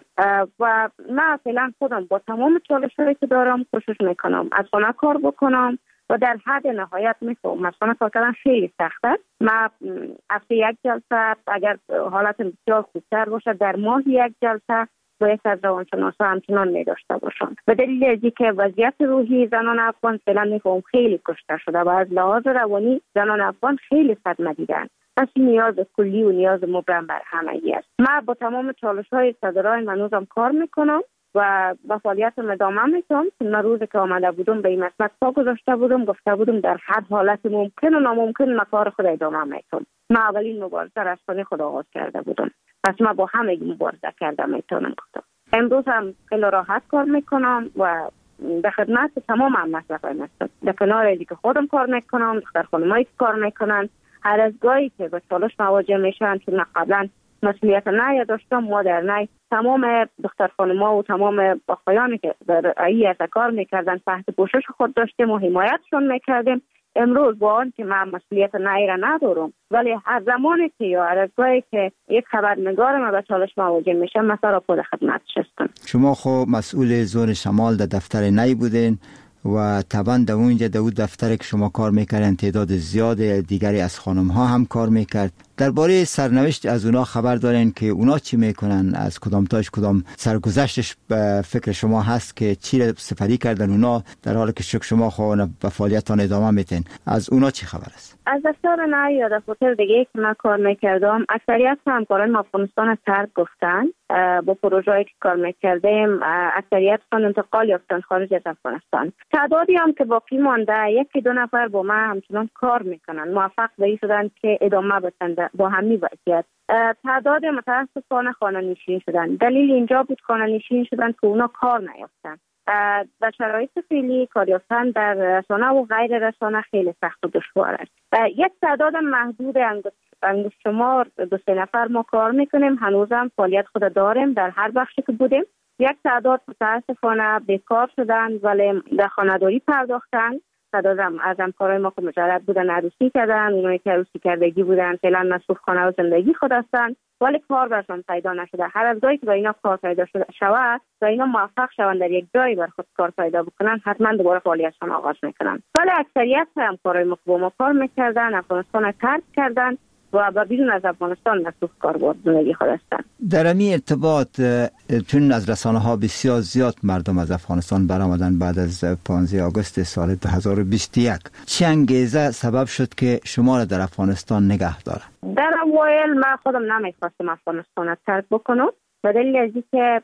و من فعلا خودم با تمام چالش‌هایی که دارم کوشش میکنم از خانه کار بکنم و در حد نهایت میفهمم از خانه کار کردن خیلی سخته. من هفته یک جلسه اگر حالت بسیار خوبتر باشه در ماه یک جلسه باید از روانشناسا همچنان می داشته باشم. به دلیل از اینکه وضعیت روحی زنان افغان فعلا میفهم خیلی کشته شده و از لحاظ روانی زنان افغان خیلی صدمه دیدن. پس نیاز کلی و نیاز مبرم بر همگی است. من با تمام چالش‌های صدرای منوزم کار میکنم و با فعالیتم ادامه میدم. من روزی که آمده بودم به این مسئله پا گذاشته بودم، گفته بودم در هر حالت ممکن و ناممکن من کار خود ادامه میدم. من اولین مبارزه را از خانه خود آغاز کرده بودم، پس من با همه مبارزه کرده میتونم گفتم. امروز هم خیلی راحت کار میکنم و به خدمت تمام هم مسئله هستم. در کنار ازی که خودم کار میکنم، دختر خانمایی که کار میکنن، هر از گاهی که به چالش مواجه میشن که من قبلا مسئولیت نه داشتم، ما در نه تمام دختر خانم‌ها و تمام آقایانی که در ای از کار میکردن تحت پوشش خود داشتیم و حمایتشون میکردیم. امروز با آن که من مسئولیت نه را ندارم، ولی هر زمانی که یا هر از گاهی که یک خبرنگار ما به چالش مواجه میشه مثلا را خود خدمتش هستم. شما خب مسئول زون شمال در دفتر نی بودین و طبعا در اونجا در اون دفتری که شما کار میکردن تعداد زیاد دیگری از خانم ها هم کار میکرد. درباره سرنوشت از اونا خبر دارین که اونا چی میکنن؟ از کدام تاش کدام سرگذشتش به فکر شما هست که چی رو سپری کردن اونا در حالی که شک شما خواهن به فعالیتان ادامه میتین؟ از اونا چی خبر است؟ از دفتر نه یا دفتر دیگه که من کار میکردم اکثریت همکاران افغانستان از ترک گفتن. با پروژه‌ای که کار میکردیم اکثریتشون انتقال یافتن خارج از افغانستان. تعدادی هم که باقی مانده یکی دو نفر با من همچنان کار میکنن، موفق به این شدن که ادامه بدن با همین وضعیت. تعداد متاسفانه خانه نشین شدن. دلیل اینجا بود خانه نشین شدن که اونا کار نیافتن. در شرایط فعلی کار یافتن در رسانه و غیر رسانه خیلی سخت و دشوار است. یک تعداد محدود انگشت شمار دو سه نفر ما کار میکنیم، هنوزم فعالیت خود داریم در هر بخشی که بودیم. یک تعداد متاسفانه بیکار شدن ولی در خانه‌داری پرداختن. تعداد از همکارای ما که مجرد بودن عروسی کردن، اونایی که عروسی کردگی بودن فعلا مصروف خانه و زندگی خود هستن ولی کار برشان پیدا نشده. هر از گاهی که با اینا کار پیدا شده شود و اینا موفق شوند در یک جایی بر خود کار پیدا بکنن حتما دوباره فعالیتشان آغاز میکنن. ولی اکثریت همکارای ما که با ما کار میکردن افغانستان ترک کردن و با بیرون از افغانستان مصروف کار بود زندگی خود هستن. در این ارتباط چون از رسانه ها بسیار زیاد مردم از افغانستان برآمدن بعد از پانزده آگوست سال دو هزار و بیست و یک، چه انگیزه سبب شد که شما را در افغانستان نگه داره؟ در اوایل من خودم نمیخواستم افغانستان را ترک بکنم به دلیل از اینکه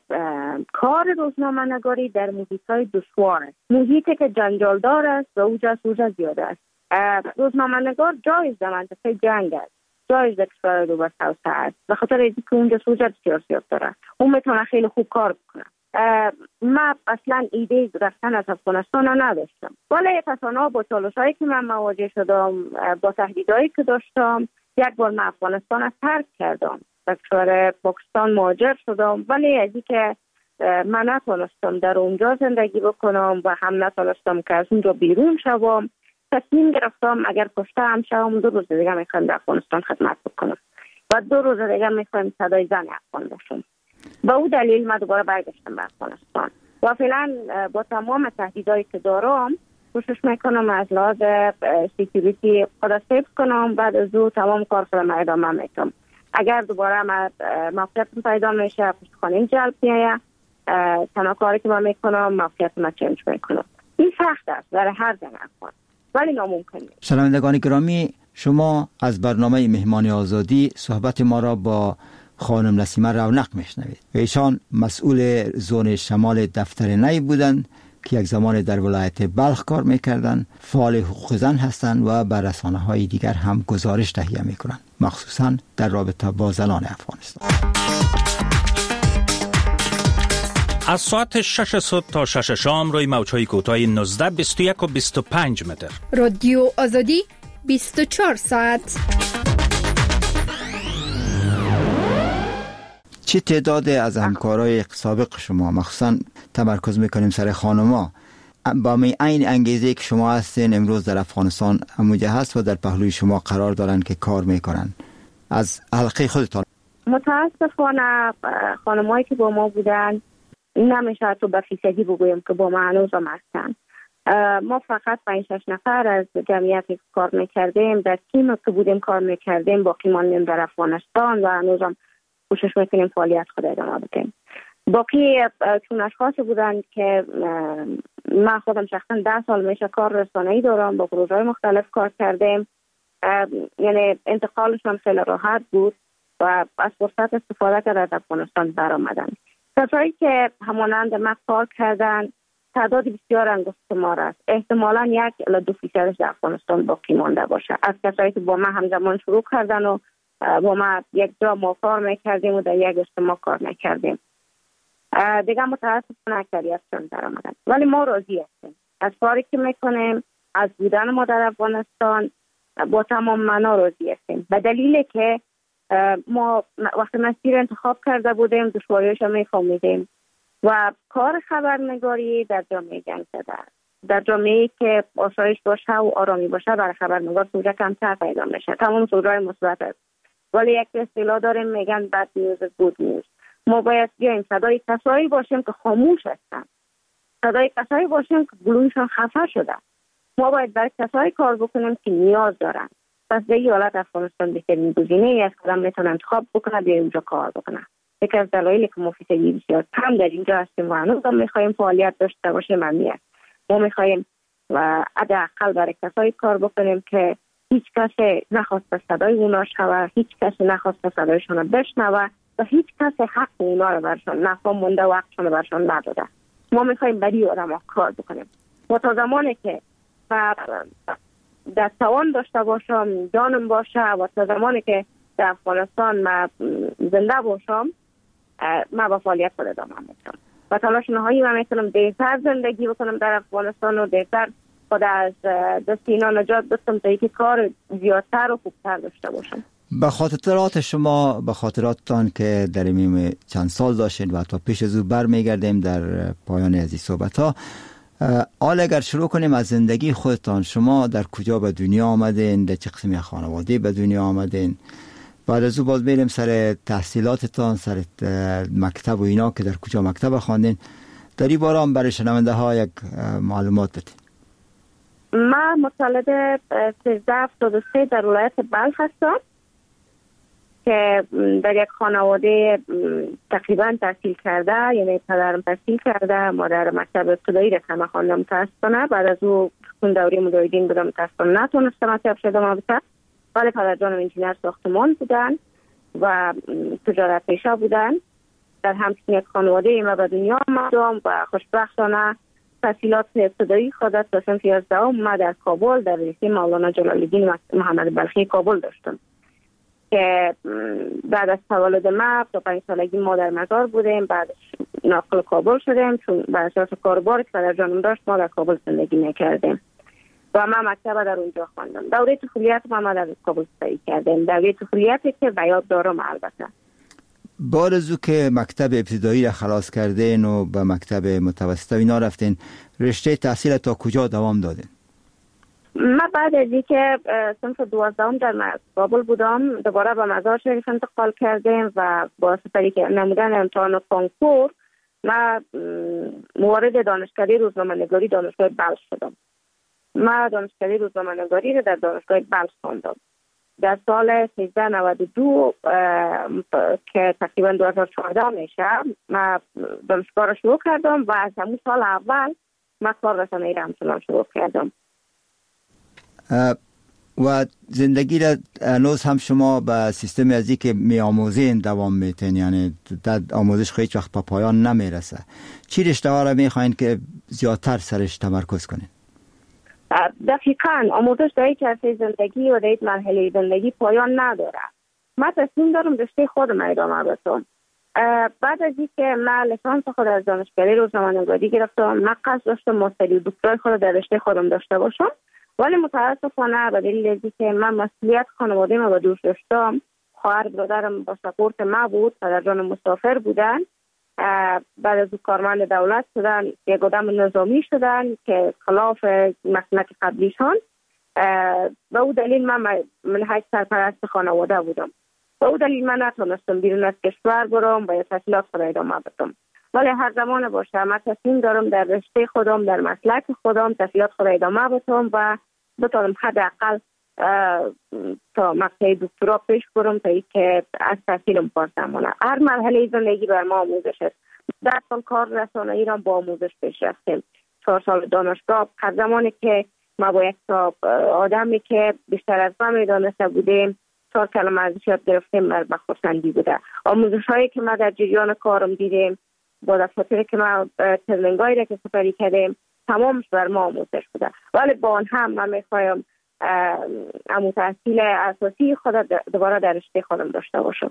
کار روزنامه نگاری در محیط‌های دشوار است، محیطی که جنجالدار است و اوجا سوژه زیاده است. روزنامه نگار جایز در منطقه جنگ است، جایز در کشور دو بسته است، به خاطر اینکه اونجا سوژه سیاسی داره، اون میتونه خیلی خوب کار بکنه. من اصلا ایده رفتن از افغانستان نداشتم، ولی تصانع با چالش‌هایی که من مواجه شدم، با تهدیدایی که داشتم، یک بار من افغانستان را ترک کردم، به کشور پاکستان مهاجر شدم. ولی از اینکه من نتونستم در اونجا زندگی بکنم و هم نتونستم که از اونجا بیرون شوم، تصمیم گرفتم اگر کشته هم شوم دو روز دیگه میخوام در افغانستان خدمت بکنم و دو روز دیگه میخوام صدای زن افغان باشم. با او دلیل من دوباره برگشتم به افغانستان و فعلا با تمام تهدیدایی که دارم کوشش میکنم از لحاظ سکیوریتی خود حفظ کنم. بعد از او تمام کار خودم ادامه میدم. اگر دوباره ما موقعیت پیدا میشه پشت خانه جلب میایه، تنها کاری که ما میکنم موقعیت ما چنج میکنم. این سخت است برای هر زن افغان ولی ناممکن نیست. شنوندگان گرامی، شما از برنامه مهمان آزادی صحبت ما را با خانم نسیمه رونق میشنوید. ایشان مسئول زون شمال دفتر نی بودند که یک زمان در ولایت بلخ کار میکردند، فعال حقوق زن هستند و بر رسانه‌های دیگر هم گزارش تهیه میکنند، مخصوصا در رابطه با زنان افغانستان. از ساعت شش صبح تا شش شام روی موج‌های کوتاه نوزده، بیست و یک و بیست و پنج متر. رادیو آزادی بیست و چهار ساعت. چه تعداد از همکارای سابق شما، مخصوصا تمرکز میکنیم سر خانما، با می عین انگیزه که شما هستین امروز در افغانستان همونجا هست و در پهلوی شما قرار دارن که کار میکنن، از حلقه خودتان؟ متاسفانه خانمایی که با ما بودن نمیشه تو به فیصدی بگویم که با ما هنوز هم هستن. ما فقط پنج شش نفر از جمعیتی که کار میکردیم در تیم که بودیم کار میکردیم، باقی ماندیم در افغانستان و هنوز هم کوشش میکنیم فعالیت خود ادامه بدیم. باقی چون اشخاص بودن که من خودم شخصا ده سال میشه کار رسانه‌ای دارم، با پروژه‌های مختلف کار کردیم، یعنی انتقالشون خیلی راحت بود و از فرصت استفاده کرده از افغانستان برآمدن. کسایی که همانند ما کار کردن تعداد بسیار انگشتمار است. احتمالاً یک الی دو فیصدش در افغانستان باقی مانده باشه از کسایی که با ما همزمان شروع کردن و با ما یک جا ما کار میکردیم و در یک اجتماع کار میکردیم. دیگه متاسفانه اکثریتشون در آمدن، ولی ما راضی هستیم از کاری که میکنیم، از بودن ما در افغانستان با تمام معنا راضی هستیم، به دلیلی که ما وقتی مسیر انتخاب کرده بودیم دشواریش رو میفهمیدیم و کار خبرنگاری در جامعه جنگ زده است. در جامعه‌ای که آسایش باشه و آرامی باشه برای خبرنگار سوژه کمتر پیدا میشه، تمام سوژه‌های مثبت است، ولی یک اصطلاح داریم میگن بد نیوز گود نیوز. ما باید بیایم صدای کسایی باشیم که خاموش هستن، صدای کسایی باشیم که گلویشان خفه شده. ما باید برای کسایی کار بکنیم که نیاز دارن. پس در این حالت افغانستان بهترین گزینه‌ای است که آدم میتونه انتخاب بکنه بیایم اونجا کار بکنه. یکی از دلایلی که ما فیصدی بسیار کم در اینجا هستیم و هنوز هم میخوایم فعالیت داشته باشیم همین است. ما میخوایم و حداقل برای کسایی کار بکنیم که هیچ کسی نخواست صدای اونا شوه، هیچ کسی نخواست صدایشون بشنوه و هیچ کسی حق اونا رو برشان نفهم مونده و حقشون رو برشان نداده. ما میخوایم برای آدم کار بکنیم. و تا زمانی که در توان داشته باشم، جانم باشه و تا زمانی که در افغانستان ما زنده باشم، ما با فعالیت خود ادامه میدم و تلاش نهایی من میکنم دیرتر زندگی بکنم در افغانستان و دیرتر خود از دست اینا نجات بدم تا اینکه کار زیادتر و خوبتر داشته باشم. به خاطرات شما، به خاطراتتان که در این چند سال داشتین و تا پیش از او برمیگردیم در پایان از این صحبت ها، حال اگر شروع کنیم از زندگی خودتان، شما در کجا به دنیا آمدین، در چه قسمی خانواده به دنیا آمدین؟ بعد از او باز بریم سر تحصیلاتتان، سر مکتب و اینا که در کجا مکتب خواندین. در این باره هم برای شنونده ها یک معلومات بدین. من متولد سیزده هفتاد و سه در ولایت بلخ هستم که در یک خانواده تقریبا تحصیل کرده، یعنی پدرم تحصیل کرده، مادر مکتب ابتدایی رفتم خواندم متاسفانه. بعد از او خون دوره مدرسین بودم متاسفانه نتونستم مکتب شدم البته، ولی پدر جانم انجینر ساختمان بودن و تجارت پیشه بودن. در همچین یک خانواده ما به دنیا آمدم و خوشبختانه تحصیلات ابتدایی خودت تا صنف یازدهم ما در کابل در لیسه مولانا جلال الدین محمد بلخی کابل داشتم که بعد از تولد ما تا پنج سالگی ما در مزار بودیم. بعد ناقل کابل شدیم چون بر اساس کاربار که پدر جانم داشت ما در کابل زندگی میکردیم و من مکتب در اونجا خواندم. دوره طفولیت ما در کابل سپری کردیم، دوره طفولیتی که به یاد دارم البته. بعد از او که مکتب ابتدایی را خلاص کردین و به مکتب متوسط اینا رفتین، رشته تحصیل تا کجا دوام دادین؟ من بعد از اینکه صنف دوازدهم در کابل بودم دوباره به مزار شریف انتقال کردیم و با سپری که نمودن امتحان کنکور من موارد دانشکده روزنامه‌نگاری دانشگاه بلخ شدم. من دانشکده روزنامه‌نگاری رو در دانشگاه بلخ خواندم در سال سیزده نود و دو که تقریبا دو هزار و چهارده میشه من دانشگاه را شروع کردم و از همون سال اول من کار رسانه‌ای را همچنان شروع کردم. و زندگی را هنوز هم شما به سیستم ازی که می آموزین دوام میتین، یعنی در آموزش خیلی وقت پا پایان نمیرسه. چی رشته ها را میخواین که زیادتر سرش تمرکز کنین؟ دقیقاً آموزش در یک عرصه زندگی و در یک مرحله زندگی پایان نداره. من تصمیم دارم رشته خودم ادامه بدم. بعد از اینکه من لیسانس خود از دانشگاهی روزنامه‌نگاری گرفتم، من قصد داشتم ماستری و دکترای خود در رشته خودم داشته باشم، ولی متاسفانه به دلیل اینکه من مسئولیت خانواده ما به دوش داشتم، خواهر برادرم با سپورت ما بود، پدرجان مسافر بودن، بعد از کارمند دولت شدن، یک آدم نظامی شدن که خلاف مسلک قبلیشان. به او دلیل من من هیچ سرپرست خانواده بودم. به او دلیل من نتونستم بیرون از کشور برم و یا تحصیلات خود ادامه بدم. ولی هر زمان باشه من تصمیم دارم در رشته خودم، در مسلک خودم تحصیلات خود ادامه بدم و بتونم حداقل تا مقطع دکترا پیش برم تا اینکه از تحصیلم پارسمانه. هر مرحله زندگی بر ما آموزش است. در سال کار رسانه‌ای را با آموزش پیش رفتیم. چهار سال دانشگاه، هر زمانی که ما با یک تا آدمی که بیشتر از ما میدانسته بودیم چهار کلمه ازش یاد گرفتیم، بر بخورسندی بوده. آموزش هایی که ما در جریان کارم دیدیم، با دفاتری که ما ترنینگایی را که سپری کردیم، تمامش بر ما آموزش بوده. ولی با آن هم من میخوایم امو تحصیل اساسی خود دوباره در رشته خودم داشته باشم.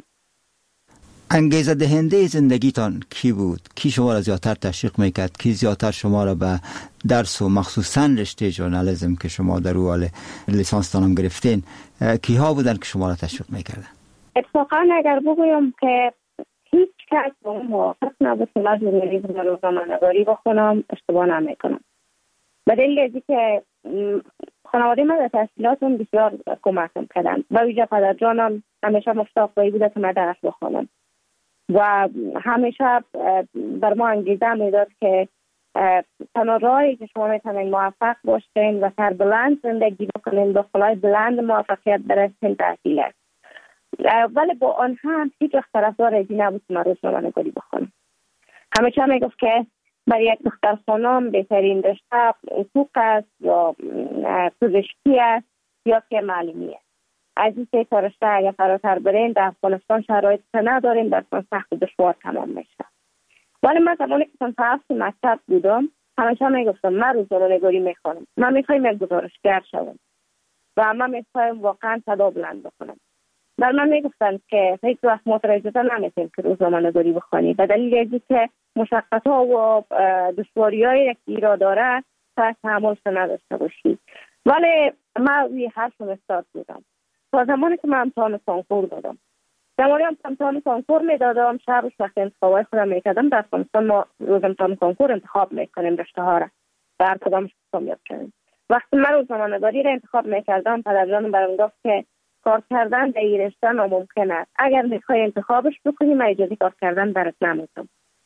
انگیزه دهنده زندگیتان کی بود؟ کی شما را زیادتر تشویق میکرد؟ کی زیادتر شما را به درس و مخصوصا رشته ژورنالیسم که شما در او حال لیسانس تانم گرفتین، کی ها بودن که شما را تشویق میکردن؟ اتفاقا اگر بگویم که هیچ کس با اون موافق نبود که من ژورنالیسم و روزنامه‌نگاری بخونم، اشتباه نمیکنم. به دلیل اینکه که خانواده من در تحصیلاتم بسیار کمکم کردن و ویژه پدرجانم همیشه مشتاق بوده که من درس بخونم و همیشه بر ما انگیزه میداد که تنها راهی که شما میتونید موفق باشین و سربلند زندگی بکنین، با خلای بلند موفقیت برسین، تحصیل است. ولی با آن هم هیچ وقت طرفدار ازی نبود که من روزنامه‌نگاری بخونم. همیشه میگفت که برای یک دختر خانم بهترین رشته حقوق است یا پزشکی است یا که معلمی است. از این سه تا رشته اگر فراتر برین در افغانستان شرایط نداریم، در سخت و دشوار تمام میشه. ولی من زمانی که صنف هفت مکتب بودم همیشه میگفتم من روزنامه‌نگاری میخوانم، من میخوایم یک گزارشگر شوم و من میخوایم واقعا صدا بلند بکنم. بر من میگفتن که هیچ وقت مترجمه نمیتونید که روزنامه‌نگاری بخونی به دلیل اینکه مشقت‌ها و دشواری‌هایی که ایراد داره تا تحملش نداشته باشی. ولی من روی حرفم استاد بودم تا زمانی که من امتحان کنکور دادم. زمانی هم امتحان کنکور میدادم، شبش وقت انتخابای خودم میکردم. در افغانستان ما روز امتحان کنکور انتخاب میکنیم رشته ها را و هر کدامش کامیاب شدیم. وقتی من روزنامه‌نگاری را انتخاب میکردم پدرجانم برام گفت که کار کردن در این رشته ناممکن است. اگر میخوای انتخابش بکنی من اجازه کار کردن برات نمیدم.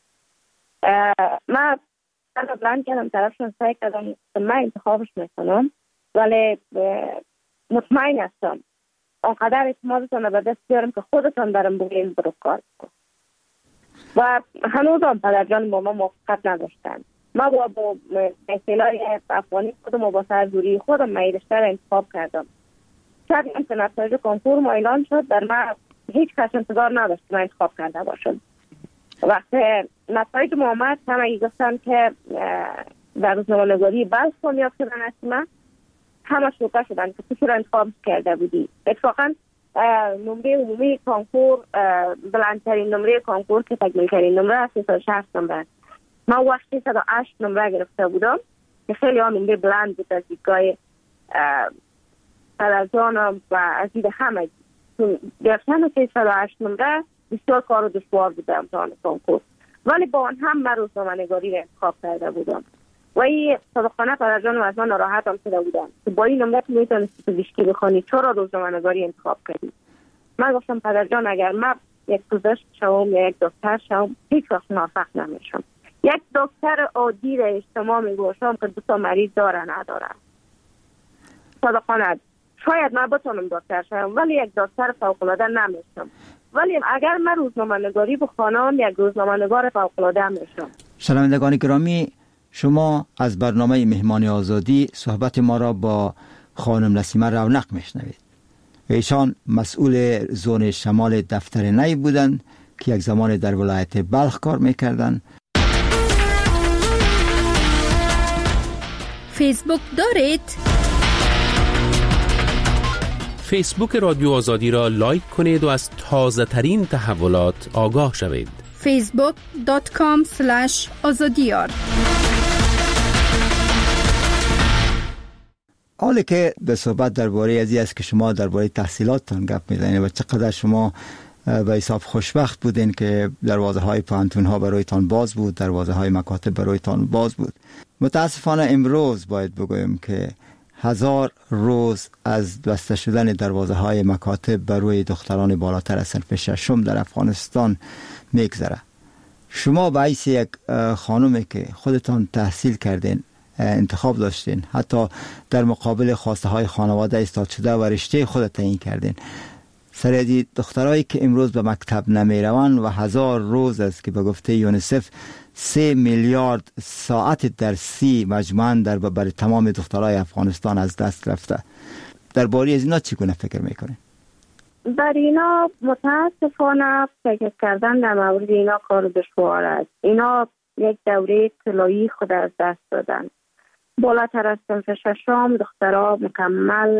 من از بلند کردم طرفشون سعی کردم من انتخابش میکنم، ولی مطمئن هستم آنقدر اعتمادتان به دست بیارم که خودتان برام بگین برو کار کن. و هنوز هم پدرجان با ما موافقت نداشتن. ما با با تحصیلای افغانی خودم و با سرزوری خودم من رشته را انتخاب کردم. چند هم که نتایج کنکور ما اعلان شد، در من هیچ کس انتظار نداشت من انتخاب کرده باشم. وقتی نتایج ما آمد همه گفتن که در روزنامه‌نگاری بلخ کامیاب شدن هستی، من همه شوکه شدن که تو چرا انتخاب کرده بودی. اتفاقا نمره عمومی کنکور بلندترین نمره کنکور که تکمیل‌ترین نمره سیصد و شصت نمره، من وقت سیصد و هشت نمره گرفته بودم که خیلی ها نمره بلند بود از دیدگاه پدرجانم و از دید همه. گرفتن سیصد و هشت نمره بسیار کار و دشوار بوده امتحان کنکور، ولی با آن هم من روزنامه‌نگاری را انتخاب کرده بودم و این صادقانه پدرجانم از من ناراحت هم شده بودم که با این نمره میتونستی پزشکی بخوانی، چرا روزنامه‌نگاری انتخاب کردی؟ من گفتم پدرجان اگر من یک پزشک شوم یا یک دکتر شوم هیچ وقت موفق نمیشم. یک دکتر عادی را اجتماع میگوشم که دو تا مریض داره نداره. صادقانه شاید من بتونم دکتر شوم ولی یک دکتر فوق العاده نمیشم. ولی اگر من روزنامه نگاری بخوانم یک روزنامه نگار فوق العاده میشم. شنوندگان گرامی، شما از برنامه مهمان آزادی صحبت ما را با خانم نسیمه رونق میشنوید. ایشان مسئول زون شمال دفتر نی بودند که یک زمان در ولایت بلخ کار میکردند. فیسبوک دارید؟ فیسبوک رادیو آزادی را لایک کنید و از تازه ترین تحولات آگاه شوید. فیسبوک دات کام سلش آزادیار. حالی که به صحبت درباره ازی است که شما درباره تحصیلاتتان گپ میزنید و چقدر شما به حساب خوشبخت بودین که دروازه های پانتون ها برایتان باز بود، دروازه های مکاتب برایتان باز بود. متاسفانه امروز باید بگویم که هزار روز از بسته شدن دروازه های مکاتب برای دختران بالاتر از صنف ششم در افغانستان میگذره. شما به حیث یک خانومی که خودتان تحصیل کردین، انتخاب داشتین، حتی در مقابل خواسته های خانواده ایستاد شده و رشته خود تعیین کردین، سریعی دخترایی که امروز به مکتب نمی روند و هزار روز است که به گفته یونیسف سه میلیارد ساعت درسی مجموعاً در برای تمام دخترای افغانستان از دست رفته. درباره از اینا چگونه فکر میکنین؟ در اینا متاسفانه فکر کردن در مورد اینا کار دشوار است. اینا یک دوره طلایی خود از دست دادن. بالاتر از صنف ششم دخترها مکمل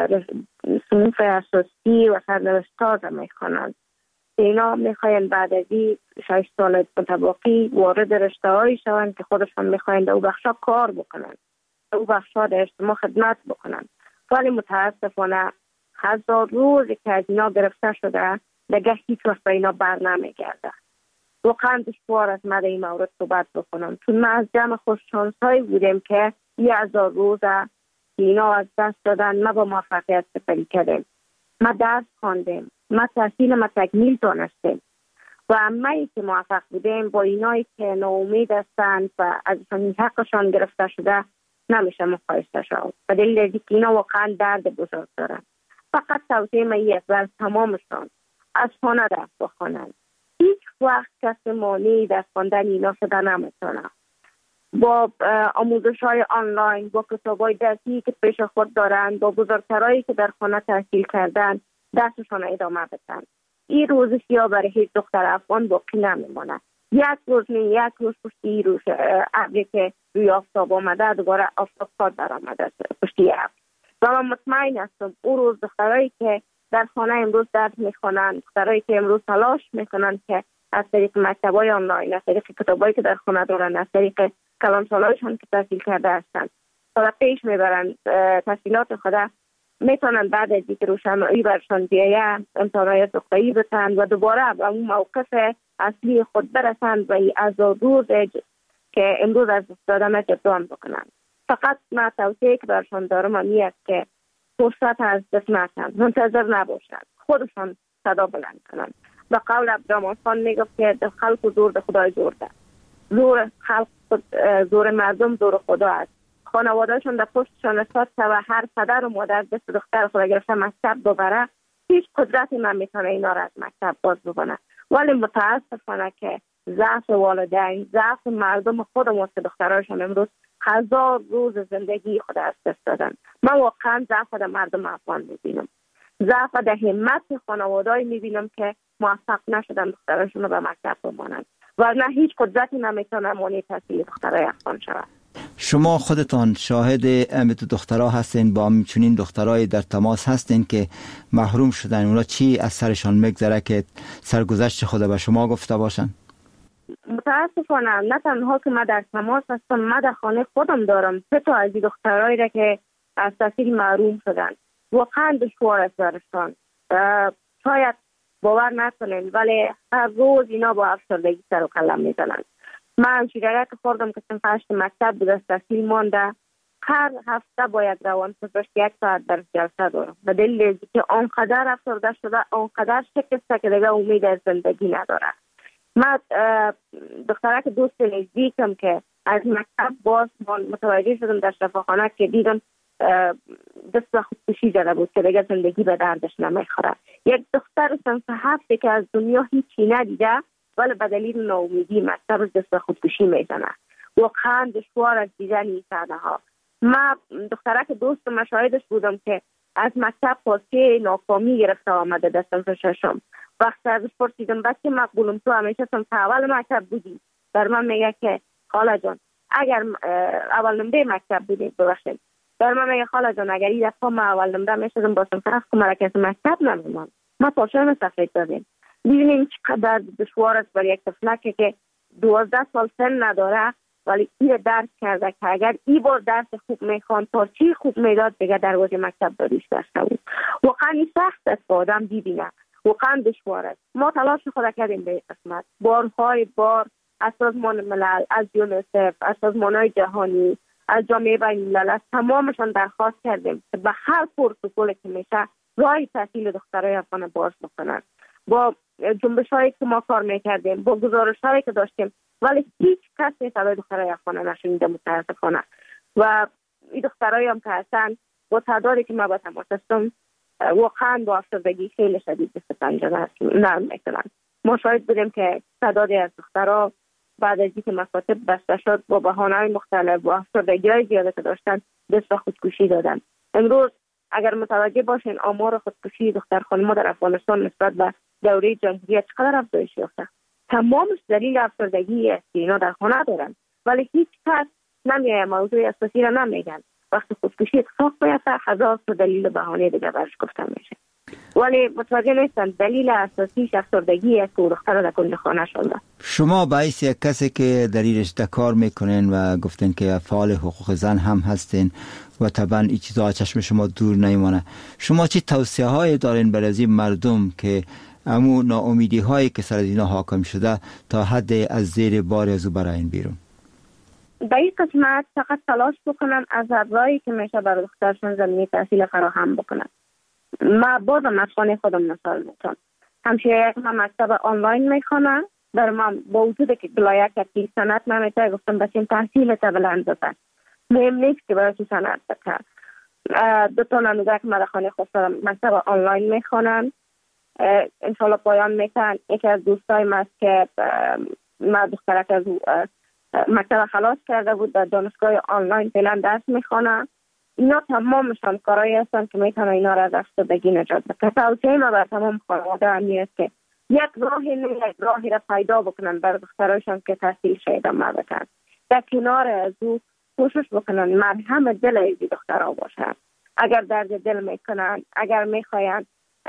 صنف اساسی و سرنوشت تازه میخوانند. اینا میخواین بعد از این شش سال متباقی وارد رشته هایی شوند که خودشان میخواین در او بخشا کار بکنند، در او بخشا در اجتماع خدمت بکنند. ولی متاسفانه هزار روزی که از اینا گرفته شده دیگه هیچ وقت به اینا بر نمیگرده. واقعا دشوار است من در این مورد صحبت بکنم، چون ما از جمع خوششانس هایی بودیم که یه هزار روزه که اینا از دست دادن ما با موفقیت سپری کردیم. ما درس خواندیم، ما تحصیل ما تکمیل دانستیم و همه‌ای که موفق بودیم با اینایی که ناامید هستند و ازشان حقشان گرفته شده نمیشه مقایسه شد. به دلیل اینکه اینا واقعا درد بزرگ دارن. فقط توصیه من یک بر تمامشان از خانه درس بخوانند. هیچ وقت کسی مانعی در خواندن اینا شده نمیتونه. با آموزش های آنلاین، با کتاب های درسی که پیش خود دارند، با بزرگترایی که در خانه تحصیل کردن درسشان ادامه بدن. این روز سیاه برای هیچ دختر افغان باقی نمیمونه. یک روز نه یک روز پشتی روز ابری که روی آفتاب آمده دوباره آفتاب خود در آمده پشتی ابر. و من مطمئن هستم اون روز دخترایی که در خانه امروز درس میخوانند، دخترایی که امروز تلاش میکنند که از طریق مکتبای آنلاین، از طریق کتابایی که در خانه دارن، از طریق کلانسالایشان که تحصیل کرده هستند تا پیش میبرند تحصیلات خود، میتونن بعد از اینکه روشنایی برشان بیاید امتحانات دختری بتن و دوباره به اون موقف اصلی خود برسند و از روز که امروز از دادن جبران بکنن. فقط من توصیه که برشان دارم این است که فرصت از دست نکنند، منتظر نباشند، خودشان صدا بلند کنند. به قول عبدالرحمن خان میگفت که خلق زور به خدای زور ده. زور خلق زور مردم زور خدا است. خانوادهشون در پشتشان اساس و هر پدر و مادر دست دختر خود گرفته مکتب ببره، هیچ قدرتی نمیتونه اینا را از مکتب باز بکنه. ولی متاسفانه که ضعف والدین، ضعف مردم خودمون که دختراشون امروز هزار روز زندگی خود از دست دادن. من واقعا ضعف در مردم افغان میبینم، ضعف در همت خانواده‌ای میبینم که موفق نشدن دختراشون رو به مکتب بمانند و نه هیچ قدرتی نمیتونه مانع تحصیل دخترای افغان شود. شما خودتان شاهد امیت دخترها هستین، با همچنین دخترای در تماس هستین که محروم شدن، اونا چی از سرشان میگذره که سرگذشت خود به شما گفته باشن؟ متاسفانه نه تنها که من در تماس هستم، من در خانه خودم دارم سه تا از دخترایی را که از تحصیل محروم شدن. واقعا دشوار است برشان. شاید باور نکنین ولی هر روز اینا با افسردگی سر و کله میزنن. من شیرگه که خوردم که سنف هشت مکتب بود از تحصیل مانده، هر هفته باید روان پزشک یک ساعت در جلسه دارم به دلیل که آنقدر افسرده شده، آنقدر شکسته که دیگه امید از زندگی نداره. من دختره که دوست نزدیکم که از مکتب باز متوجه شدم در شفاخانه که دیدم دست به خودکشی زده بود که دیگه زندگی به دردش نمیخوره. یک دختر صنف هفته که از دنیا هیچی ندیده ولی به دلیل ناامیدی مکتب دست به خودکشی میزنه. واقعا دشوار از دیدن این صحنه ها. من دختره که دوست مشاهدش بودم که از مکتب پاسه ناکامی گرفته آمده در صنف ششم. وقتی ازش پرسیدم بچه مقبولم تو همیشه صنف اول مکتب بودی؟ در من میگه که خاله جان اگر اول نمره مکتب بودی ببخشید. در من میگه خاله جان اگر این دفعه ما اول نمره میشدم با صنف هفت مرکز مکتب نمیمان. ما پاشم سفید دادیم. ببینیم چقدر دشوار است برای یک طفلک که دوازده سال سن نداره ولی این درس کرده که اگر این بار درس خوب میخوان پارچی خوب میداد دیگه دروازه مکتب داریش داشته بود. واقعا این سخت است که آدم ببینه. واقعا دشوار است. ما تلاش خود کردیم به این قسمت. بارهای بار از سازمان ملل، از یونیسف، از سازمان‌های جهانی، از جامعه بین‌الملل تمامشان درخواست کردیم که به هر پروتکلی که میشه راه تحصیل دخترای افغان باز بکنن. با جنبش‌هایی که ما کار میکردیم، با گزارش‌هایی که داشتیم ولی هیچ کسی صدای دخترای افغان نشنیده متاسفانه. و این دخترایی هم که هستن با تعدادی که ما با تماس هستم واقعا با افسردگی خیلی شدید دست پنجه نرم میکنن. ما شاهد بودیم که تعدادی از دخترها بعد از اینکه مکاتب بسته شد با بهانه‌های مختلف با افسردگی‌های زیاده که داشتن دست به خودکشی دادن. امروز اگر متوجه باشین آمار خودکشی دختر خانم‌ها در افغانستان نسبت به دوره جمهوریت چقدر افزایش یافته. تمامش دلیل افسردگی است که اینا در خانه دارن ولی هیچ کس نمیایه موضوع اساسی را نمیگن. وقتی خودکشی اتفاق بیفته هزار تا دلیل بهانه دیگه برش گفته میشه ولی متوجه نیستن دلیل اساسیش افسردگی است که دختر در کل خانه شده. شما باعث یک کسی که در این رشته کار میکنین و گفتین که فعال حقوق زن هم هستین و طبعا این چیزا چشم شما دور نمیمانه، شما چی توصیه های دارین برای این مردم که امو ناامیدی هایی که سر از اینا حاکم شده تا حد از زیر بار از او براین بیرون؟ در این قسمت فقط تلاش بکنن از راهی که میشه برای دخترشون زمینه تحصیل فراهم بکنن. ما بازم از خانه خودم مثال میتونم. همشه یک من مکتب آنلاین میخوانم در من با وجود که بلایه که سنت من میتونه گفتم بچین تحصیل تا بلند بزن. مهم نیست که برای تو سنت بکن. دو تا نموزه که من در خانه خود مکتب آنلاین میخوانم. انشالله پایان میتن. یکی از دوستای من است که من دخترک از مکتب خلاص کرده بود در دانشگاه آنلاین فعلا درس میخوانم. اینا تمامشان کارهایی هستن که میتونن اینا را از افسردگی نجات بدن. توصیه ما بر تمام خانواده همی است که یک راهی نه یک راهی را پیدا بکنن برای دخترایشان که تحصیل شاید ادامه بدن. در کنار از او کوشش بکنن مرهم دل ایزی دخترها باشن. اگر درد دل میکنن، اگر میخواین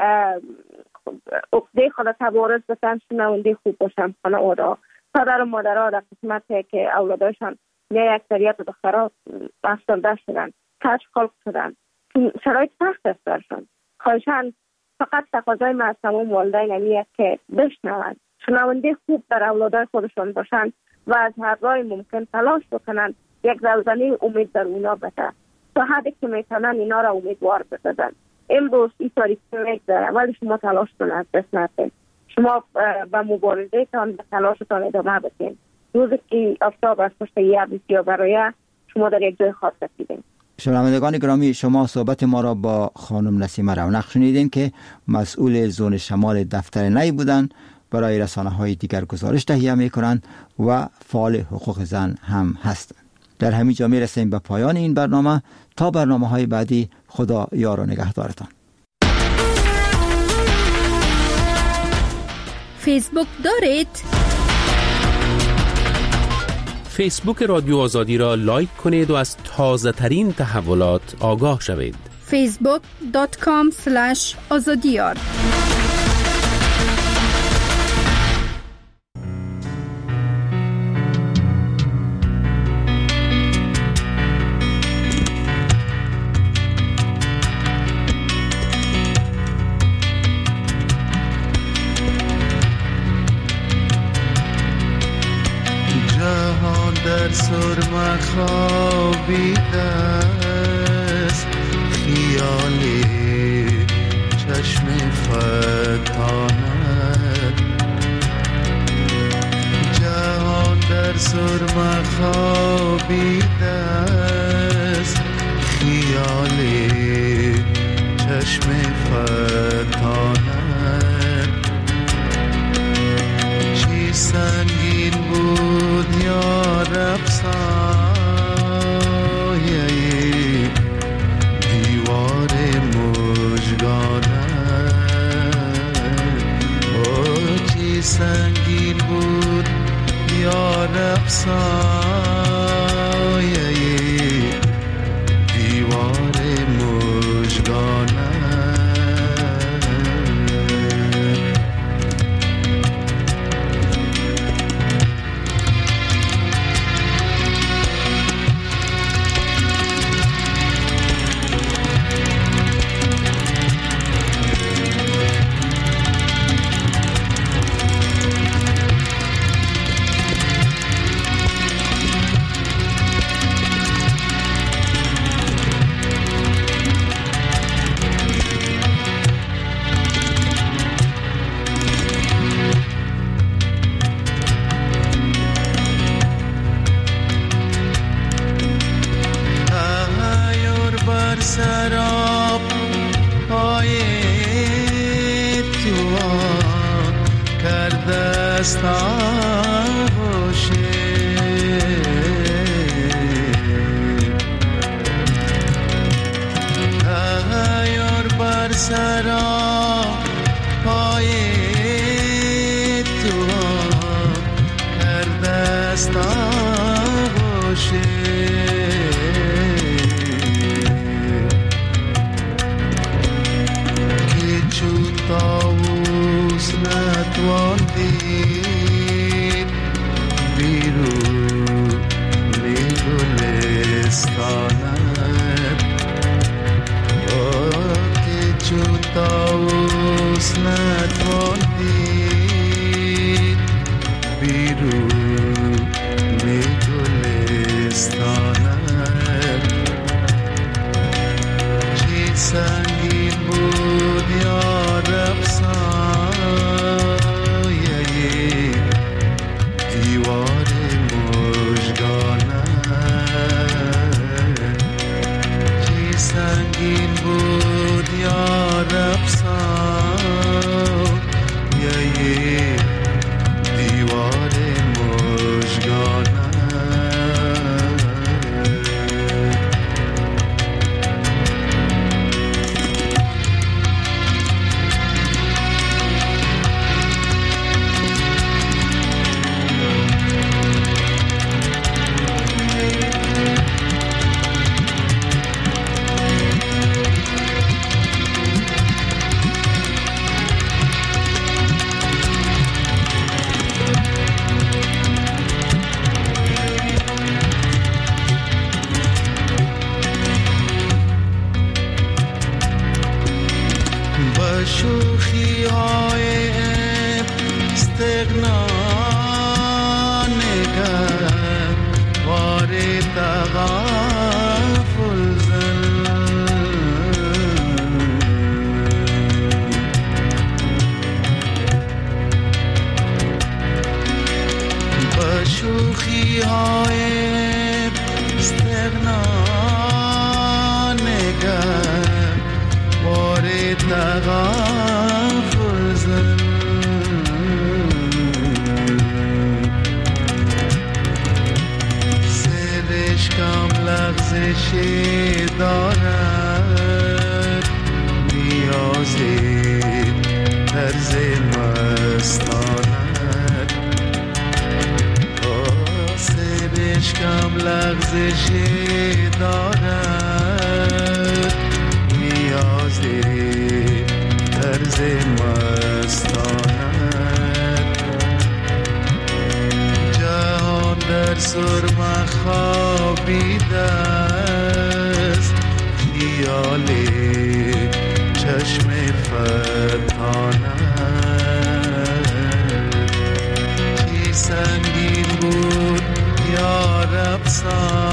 عقده خود تبارز بسن، شنونده خوب باشن خانواده. پدر و مادرها در قسمت که اولادایشان نه اکثریت دخترها افسرده شدن، کشف خلق شدن، شرایط سخت است برشان. خواهشان فقط تقاضای من از تمام والدین همی است که بشنوند، شنونده خوب در اولادای خودشان باشند و از هر راه ممکن تلاش بکنند یک زلزله امید در اونا بده تا حدی که میتونن اینا را امیدوار بسازن. امروز این تاریخی میگذره ولی شما تلاش کنید، از دست ندید. شما به مبارزه تان به تلاشتان ادامه بدین. روزی که آفتاب از پشت یه بسیار برای شما در یک جای خاص رسیدین. شنوندگان گرامی، شما صحبت ما را با خانم نسیمه رونق شنیدین که مسئول زون شمال دفتر نی بودند. برای رسانه‌های دیگر گزارش تهیه می‌کنند و فعال حقوق زن هم هستند. در همین جا می‌رسیم به پایان این برنامه. تا برنامه‌های بعدی، خدا یار و نگهدارتان. فیسبوک دارید؟ فیسبوک رادیو آزادی را لایک کنید و از تازه ترین تحولات آگاه شوید. فیسبوک دات کام اسلش آزادیار. در سرمه خوابیده است خیالی چشم فتانت، جهان در سرمه خوابیده است خیالی خیال چشم فتانت چی سنگین بود یا رب سایه دیوار مژگانت او چی سنگین بود یا رب سایه دیوار مژگانت سراب پای توان کرده است آغوشه ایار بر سراب پای توان کرده است آغوشه طاووس نتوان دید بیرون گلستانت که چون طاووس نتوان دید بیرون گلستانت چی سنگین بود یا رب سایه دیوار مژگانت چی سنگین بود یا رب سایه دیوار مژگانت شوخی های استغنا نگر وار تغافل زن با شوخی های استغنا نگر وار تغافل زن سرش کم لغزشی دارد نیازی طرز مستانت سرش کم لغزشی دارد نیازی طرز مستانت جهان در سرمه خوابیده است خیال چشم فتانت چی سنگین بود یا رب سان